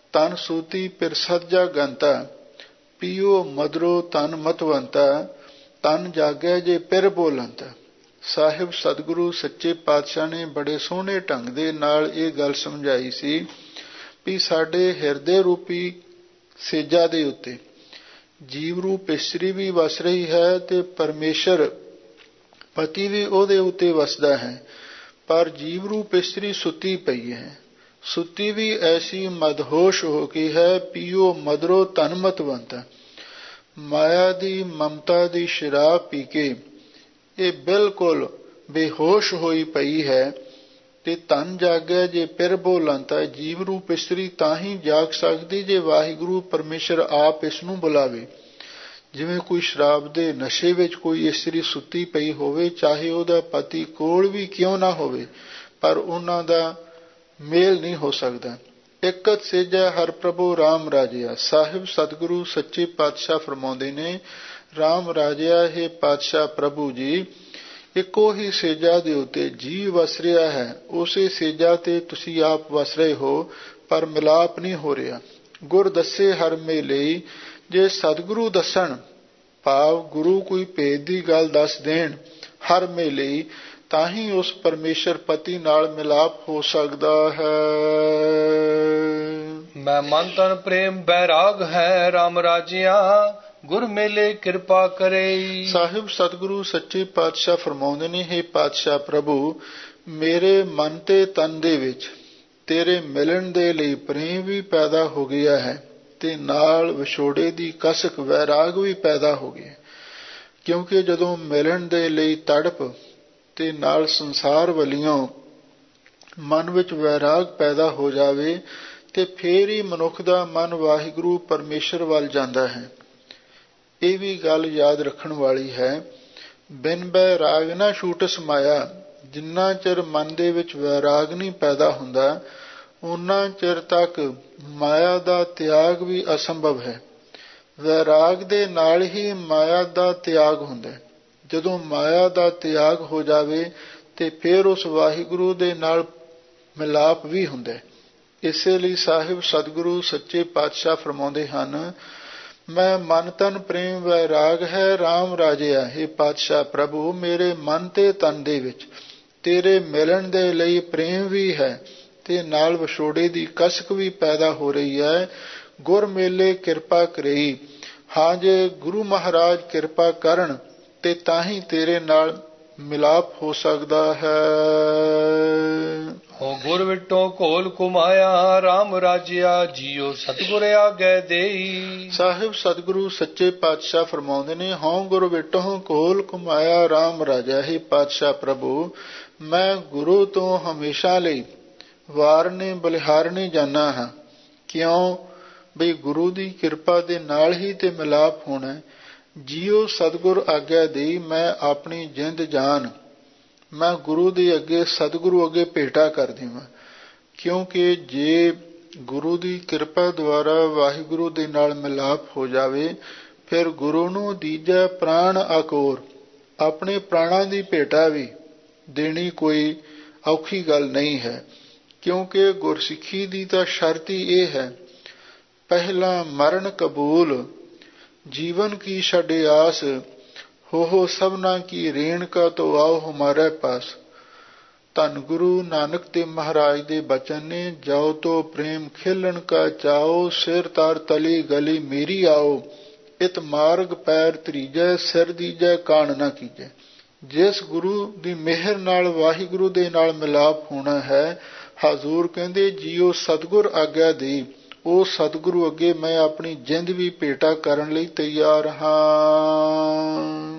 ਤਨ ਸੂਤੀ ਪਿਰ ਸਦਜਾ ਗੰਤਾ, ਪੀਓ ਮਦਰੋ ਤਨ ਮਤਵੰਤਾ, ਤਨ ਜਾਗੈ ਜੇ ਪਿਰ ਬੋਲੰਤਾ। ਸਾਹਿਬ ਸਤਿਗੁਰੂ ਸੱਚੇ ਪਾਤਸ਼ਾਹ ਨੇ ਬੜੇ ਸੋਹਣੇ ਢੰਗ ਦੇ ਨਾਲ ਇਹ ਗੱਲ ਸਮਝਾਈ ਸੀ ਵੀ ਸਾਡੇ ਹਿਰਦੇ ਰੂਪੀ ਸੇਜਾ ਦੇ ਉੱਤੇ ਜੀਵ ਰੂਪ ਇਸਤਰੀ ਵੀ ਵਸ ਰਹੀ ਹੈ ਤੇ ਪਰਮੇਸ਼ਰ ਪਤੀ ਵੀ ਉਹਦੇ ਉੱਤੇ ਵਸਦਾ ਹੈ, ਪਰ ਜੀਵ ਰੂਪ ਇਸਤਰੀ ਸੁੱਤੀ ਪਈ ਹੈ। ਸੁੱਤੀ ਵੀ ਐਸੀ ਮਦਹੋਸ਼ ਹੋ ਗਈ ਹੈ, ਪੀਓ ਮਦਰੋ ਤਨ ਮਤਵੰਤ, ਮਾਇਆ ਦੀ ਮਮਤਾ ਦੀ ਸ਼ਰਾਬ ਪੀ ਕੇ ਇਹ ਬਿਲਕੁਲ ਬੇਹੋਸ਼ ਹੋਈ ਪਈ ਹੈ। ਤੇ ਤਨ ਜਾਗਿਆ ਜੇ ਪਿਰ ਬੋਲੰਤਾ, ਜੀਵ ਰੂਪ ਇਸਤਰੀ ਤਾਂ ਹੀ ਜਾਗ ਸਕਦੀ ਜੇ ਵਾਹਿਗੁਰੂ ਪਰਮੇਸ਼ਰ ਆਪ ਇਸ ਨੂੰ ਬੁਲਾਵੇ। ਜਿਵੇਂ ਕੋਈ ਸ਼ਰਾਬ ਦੇ ਨਸ਼ੇ ਵਿੱਚ ਕੋਈ ਇਸਤਰੀ ਸੁੱਤੀ ਪਈ ਹੋਵੇ, ਚਾਹੇ ਉਹਦਾ ਪਤੀ ਕੋਲ ਵੀ ਕਿਉਂ ਨਾ ਹੋਵੇ, ਪਰ ਉਹਨਾਂ ਦਾ ਮੇਲ ਨਹੀਂ ਹੋ ਸਕਦਾ। ਇਕਤ ਸੇਜੈ ਹਰ ਪ੍ਰਭੂ ਰਾਮ ਰਾਜਿਆ। ਸਾਹਿਬ ਸਤਿਗੁਰੂ ਸੱਚੇ ਪਾਤਸ਼ਾਹ ਫਰਮਾਉਂਦੇ ਨੇ, ਰਾਮ ਰਾਜਿਆ ਹੈ ਪਾਤਸ਼ਾਹ ਪ੍ਰਭੂ ਜੀ, ਇੱਕੋ ਹੀ ਸੇਜਾ ਦੇ ਉੱਤੇ ਜੀ ਵਸ ਰਿਹਾ ਹੈ, ਉਸੇ ਸੇਜਾ ਤੇ ਤੁਸੀਂ ਆਪ ਵਸ ਰਹੇ ਹੋ, ਪਰ ਮਿਲਾਪ ਨਹੀਂ ਹੋ ਰਿਹਾ। ਗੁਰ ਦੱਸੇ ਹਰ ਮੇਲੇ, ਜੇ ਸਤਿਗੁਰੂ ਦੱਸਣ ਭਾਵ ਗੁਰੂ ਕੋਈ ਭੇਦ ਦੀ ਗੱਲ ਦੱਸ ਦੇਣ ਹਰ ਮੇਲੇ, ਤਾਂ ਹੀ ਉਸ ਪਰਮੇਸ਼ਰ ਪਤੀ ਨਾਲ ਮਿਲਾਪ ਹੋ ਸਕਦਾ ਹੈ। ਮੈਂ ਮਨ ਤਨ ਪ੍ਰੇਮ ਬੈਰਾਗ ਹੈ ਰਾਮ ਰਾਜਿਆ, ਗੁਰ ਮੇਲੇ ਕਿਰਪਾ ਕਰੇ। ਸਾਹਿਬ ਸਤਿਗੁਰੂ ਸੱਚੇ ਪਾਤਸ਼ਾਹ ਫਰਮਾਉਂਦੇ ਨੇ, ਹੇ ਪਾਤਸ਼ਾਹ ਪ੍ਰਭੂ, ਮੇਰੇ ਮਨ ਤੇ ਤਨ ਦੇ ਵਿੱਚ ਤੇਰੇ ਮਿਲਣ ਦੇ ਲਈ ਪ੍ਰੇਮ ਵੀ ਪੈਦਾ ਹੋ ਗਿਆ ਹੈ ਤੇ ਨਾਲ ਵਿਛੋੜੇ ਦੀ ਕਸਕ ਵੈਰਾਗ ਵੀ ਪੈਦਾ ਹੋ ਗਿਆ। ਕਿਉਂਕਿ ਜਦੋਂ ਮਿਲਣ ਦੇ ਲਈ ਤੜਪ ਤੇ ਨਾਲ ਸੰਸਾਰ ਵੱਲੋਂ ਮਨ ਵਿੱਚ ਵੈਰਾਗ ਪੈਦਾ ਹੋ ਜਾਵੇ ਤੇ ਫੇਰ ਹੀ ਮਨੁੱਖ ਦਾ ਮਨ ਵਾਹਿਗੁਰੂ ਪਰਮੇਸ਼ਰ ਵੱਲ ਜਾਂਦਾ ਹੈ। ਇਹ ਵੀ ਗੱਲ ਯਾਦ ਰੱਖਣ ਵਾਲੀ ਹੈ, ਬਿਨ ਬੈਰਾਗ ਨਾ ਛੂਟ ਸਮਾਇਆ। ਜਿੰਨਾ ਚਿਰ ਮਨ ਦੇ ਵਿੱਚ ਵੈਰਾਗ ਨਹੀਂ ਪੈਦਾ ਹੁੰਦਾ, ਉਹਨਾਂ ਚਿਰ ਤੱਕ ਮਾਇਆ ਦਾ ਤਿਆਗ ਵੀ ਅਸੰਭਵ ਹੈ। ਵੈਰਾਗ ਦੇ ਨਾਲ ਹੀ ਮਾਇਆ ਦਾ ਤਿਆਗ ਹੁੰਦਾ। ਜਦੋਂ ਮਾਇਆ ਦਾ ਤਿਆਗ ਹੋ ਜਾਵੇ ਤੇ ਫਿਰ ਉਸ ਵਾਹਿਗੁਰੂ ਦੇ ਨਾਲ ਮਿਲਾਪ ਵੀ ਹੁੰਦਾ। ਇਸੇ ਲਈ ਸਾਹਿਬ ਸਤਿਗੁਰੂ ਸੱਚੇ ਪਾਤਸ਼ਾਹ ਫਰਮਾਉਂਦੇ ਹਨ, ਮੈਂ ਮਨ ਤਨ ਪ੍ਰੇਮ ਵੈਰਾਗ ਹੈ ਰਾਮ ਰਾਜਿਆ। ਹੇ ਪਾਤਸ਼ਾਹ ਪ੍ਰਭੂ, ਮੇਰੇ ਮਨ ਤੇ ਤਨ ਦੇ ਵਿੱਚ ਤੇਰੇ ਮਿਲਣ ਦੇ ਲਈ ਪ੍ਰੇਮ ਵੀ ਹੈ ਤੇ ਨਾਲ ਵਿਛੋੜੇ ਦੀ ਕਸਕ ਵੀ ਪੈਦਾ ਹੋ ਰਹੀ ਹੈ। ਗੁਰ ਮੇਲੇ ਕਿਰਪਾ ਕਰਈ। ਹਾਂ, ਜੇ ਗੁਰੂ ਮਹਾਰਾਜ ਕਿਰਪਾ ਕਰਨ ਤੇ ਤਾਂ ਹੀ ਤੇਰੇ ਨਾਲ ਮਿਲਾਪ ਹੋ ਸਕਦਾ ਹੈ। ਹੋ ਗੁਰ ਵਿਟੋ ਘੋਲ ਕੁਮਾਇਆ ਰਾਮ ਰਾਜਿਆ, ਜੀਓ ਸਤਿਗੁਰ ਆਗੈ ਦੇਈ। ਸਾਹਿਬ ਸਤਿਗੁਰੂ ਸੱਚੇ ਪਾਤਸ਼ਾਹ ਫਰਮਾਉਂਦੇ ਨੇ, ਹਉ ਗੁਰ ਵਿਟੋ ਘੋਲ ਕੁਮਾਇਆ ਰਾਮ ਰਾਜਾ। ਹੀ ਪਾਤਸ਼ਾਹ ਪ੍ਰਭੂ, ਮੈਂ ਗੁਰੂ ਤੋਂ ਹਮੇਸ਼ਾ ਲਈ ਵਾਰਨੇ ਬਲਿਹਾਰਨੇ ਜਾਣਾ ਹਾਂ। ਕਿਉਂ? ਬਈ ਗੁਰੂ ਦੀ ਕਿਰਪਾ ਦੇ ਨਾਲ ਹੀ ਤੇ ਮਿਲਾਪ ਹੋਣਾ। ਜੀਓ ਸਤਿਗੁਰ ਆਗਿਆ ਦੇਈ। ਮੈਂ ਆਪਣੀ ਜਿੰਦ ਜਾਨ ਮੈਂ ਗੁਰੂ ਦੇ ਅੱਗੇ ਸਤਿਗੁਰੂ ਅੱਗੇ ਭੇਟਾ ਕਰ ਦੇਵਾਂ। ਕਿਉਂਕਿ ਜੇ ਗੁਰੂ ਦੀ ਕਿਰਪਾ ਦੁਆਰਾ ਵਾਹਿਗੁਰੂ ਦੇ ਨਾਲ ਮਿਲਾਪ ਹੋ ਜਾਵੇ, ਫਿਰ ਗੁਰੂ ਨੂੰ ਦੀਜੈ ਪ੍ਰਾਣ ਆਕੋਰ। ਆਪਣੇ ਪ੍ਰਾਣਾਂ ਦੀ ਭੇਟਾ ਵੀ ਦੇਣੀ ਕੋਈ ਔਖੀ ਗੱਲ ਨਹੀਂ ਹੈ। ਕਿਉਂਕਿ ਗੁਰਸਿੱਖੀ ਦੀ ਤਾਂ ਸ਼ਰਤ ਹੀ ਇਹ ਹੈ, ਪਹਿਲਾ ਮਰਨ ਕਬੂਲ, ਜੀਵਨ ਕੀ ਛੱਡੇ ਆਸ, ਹੋ ਹੋ ਸਭਨਾ ਕੀ ਰੇਣਕਾ ਤੋ ਆਓ ਹਮਾਰੇ ਪਾਸ। ਧੰਨ ਗੁਰੂ ਨਾਨਕ ਤੇ ਮਹਾਰਾਜ ਦੇ ਬਚਨ ਨੇ, ਜਾਓ ਤੋ ਪ੍ਰੇਮ ਖੇਲਣ ਕਾ ਚਾਓ, ਸਿਰ ਤਾਰ ਤਲੀ ਗਲੀ ਮੇਰੀ ਆਓ, ਇਤ ਮਾਰਗ ਪੈਰ ਤਰੀਜੈ, ਸਿਰ ਦੀਜੈ ਕਾਣ ਨਾ ਕੀਜੈ। ਜਿਸ ਗੁਰੂ ਦੀ ਮਿਹਰ ਨਾਲ ਵਾਹਿਗੁਰੂ ਦੇ ਨਾਲ ਮਿਲਾਪ ਹੋਣਾ ਹੈ, ਹਜ਼ੂਰ ਕਹਿੰਦੇ ਜੀਓ ਸਤਿਗੁਰ ਆਗਿਆ ਦੇਈ। ਉਹ ਸਤਿਗੁਰੂ ਅੱਗੇ ਮੈਂ ਆਪਣੀ ਜਿੰਦ ਵੀ ਭੇਟਾ ਕਰਨ ਲਈ ਤਿਆਰ ਹਾਂ।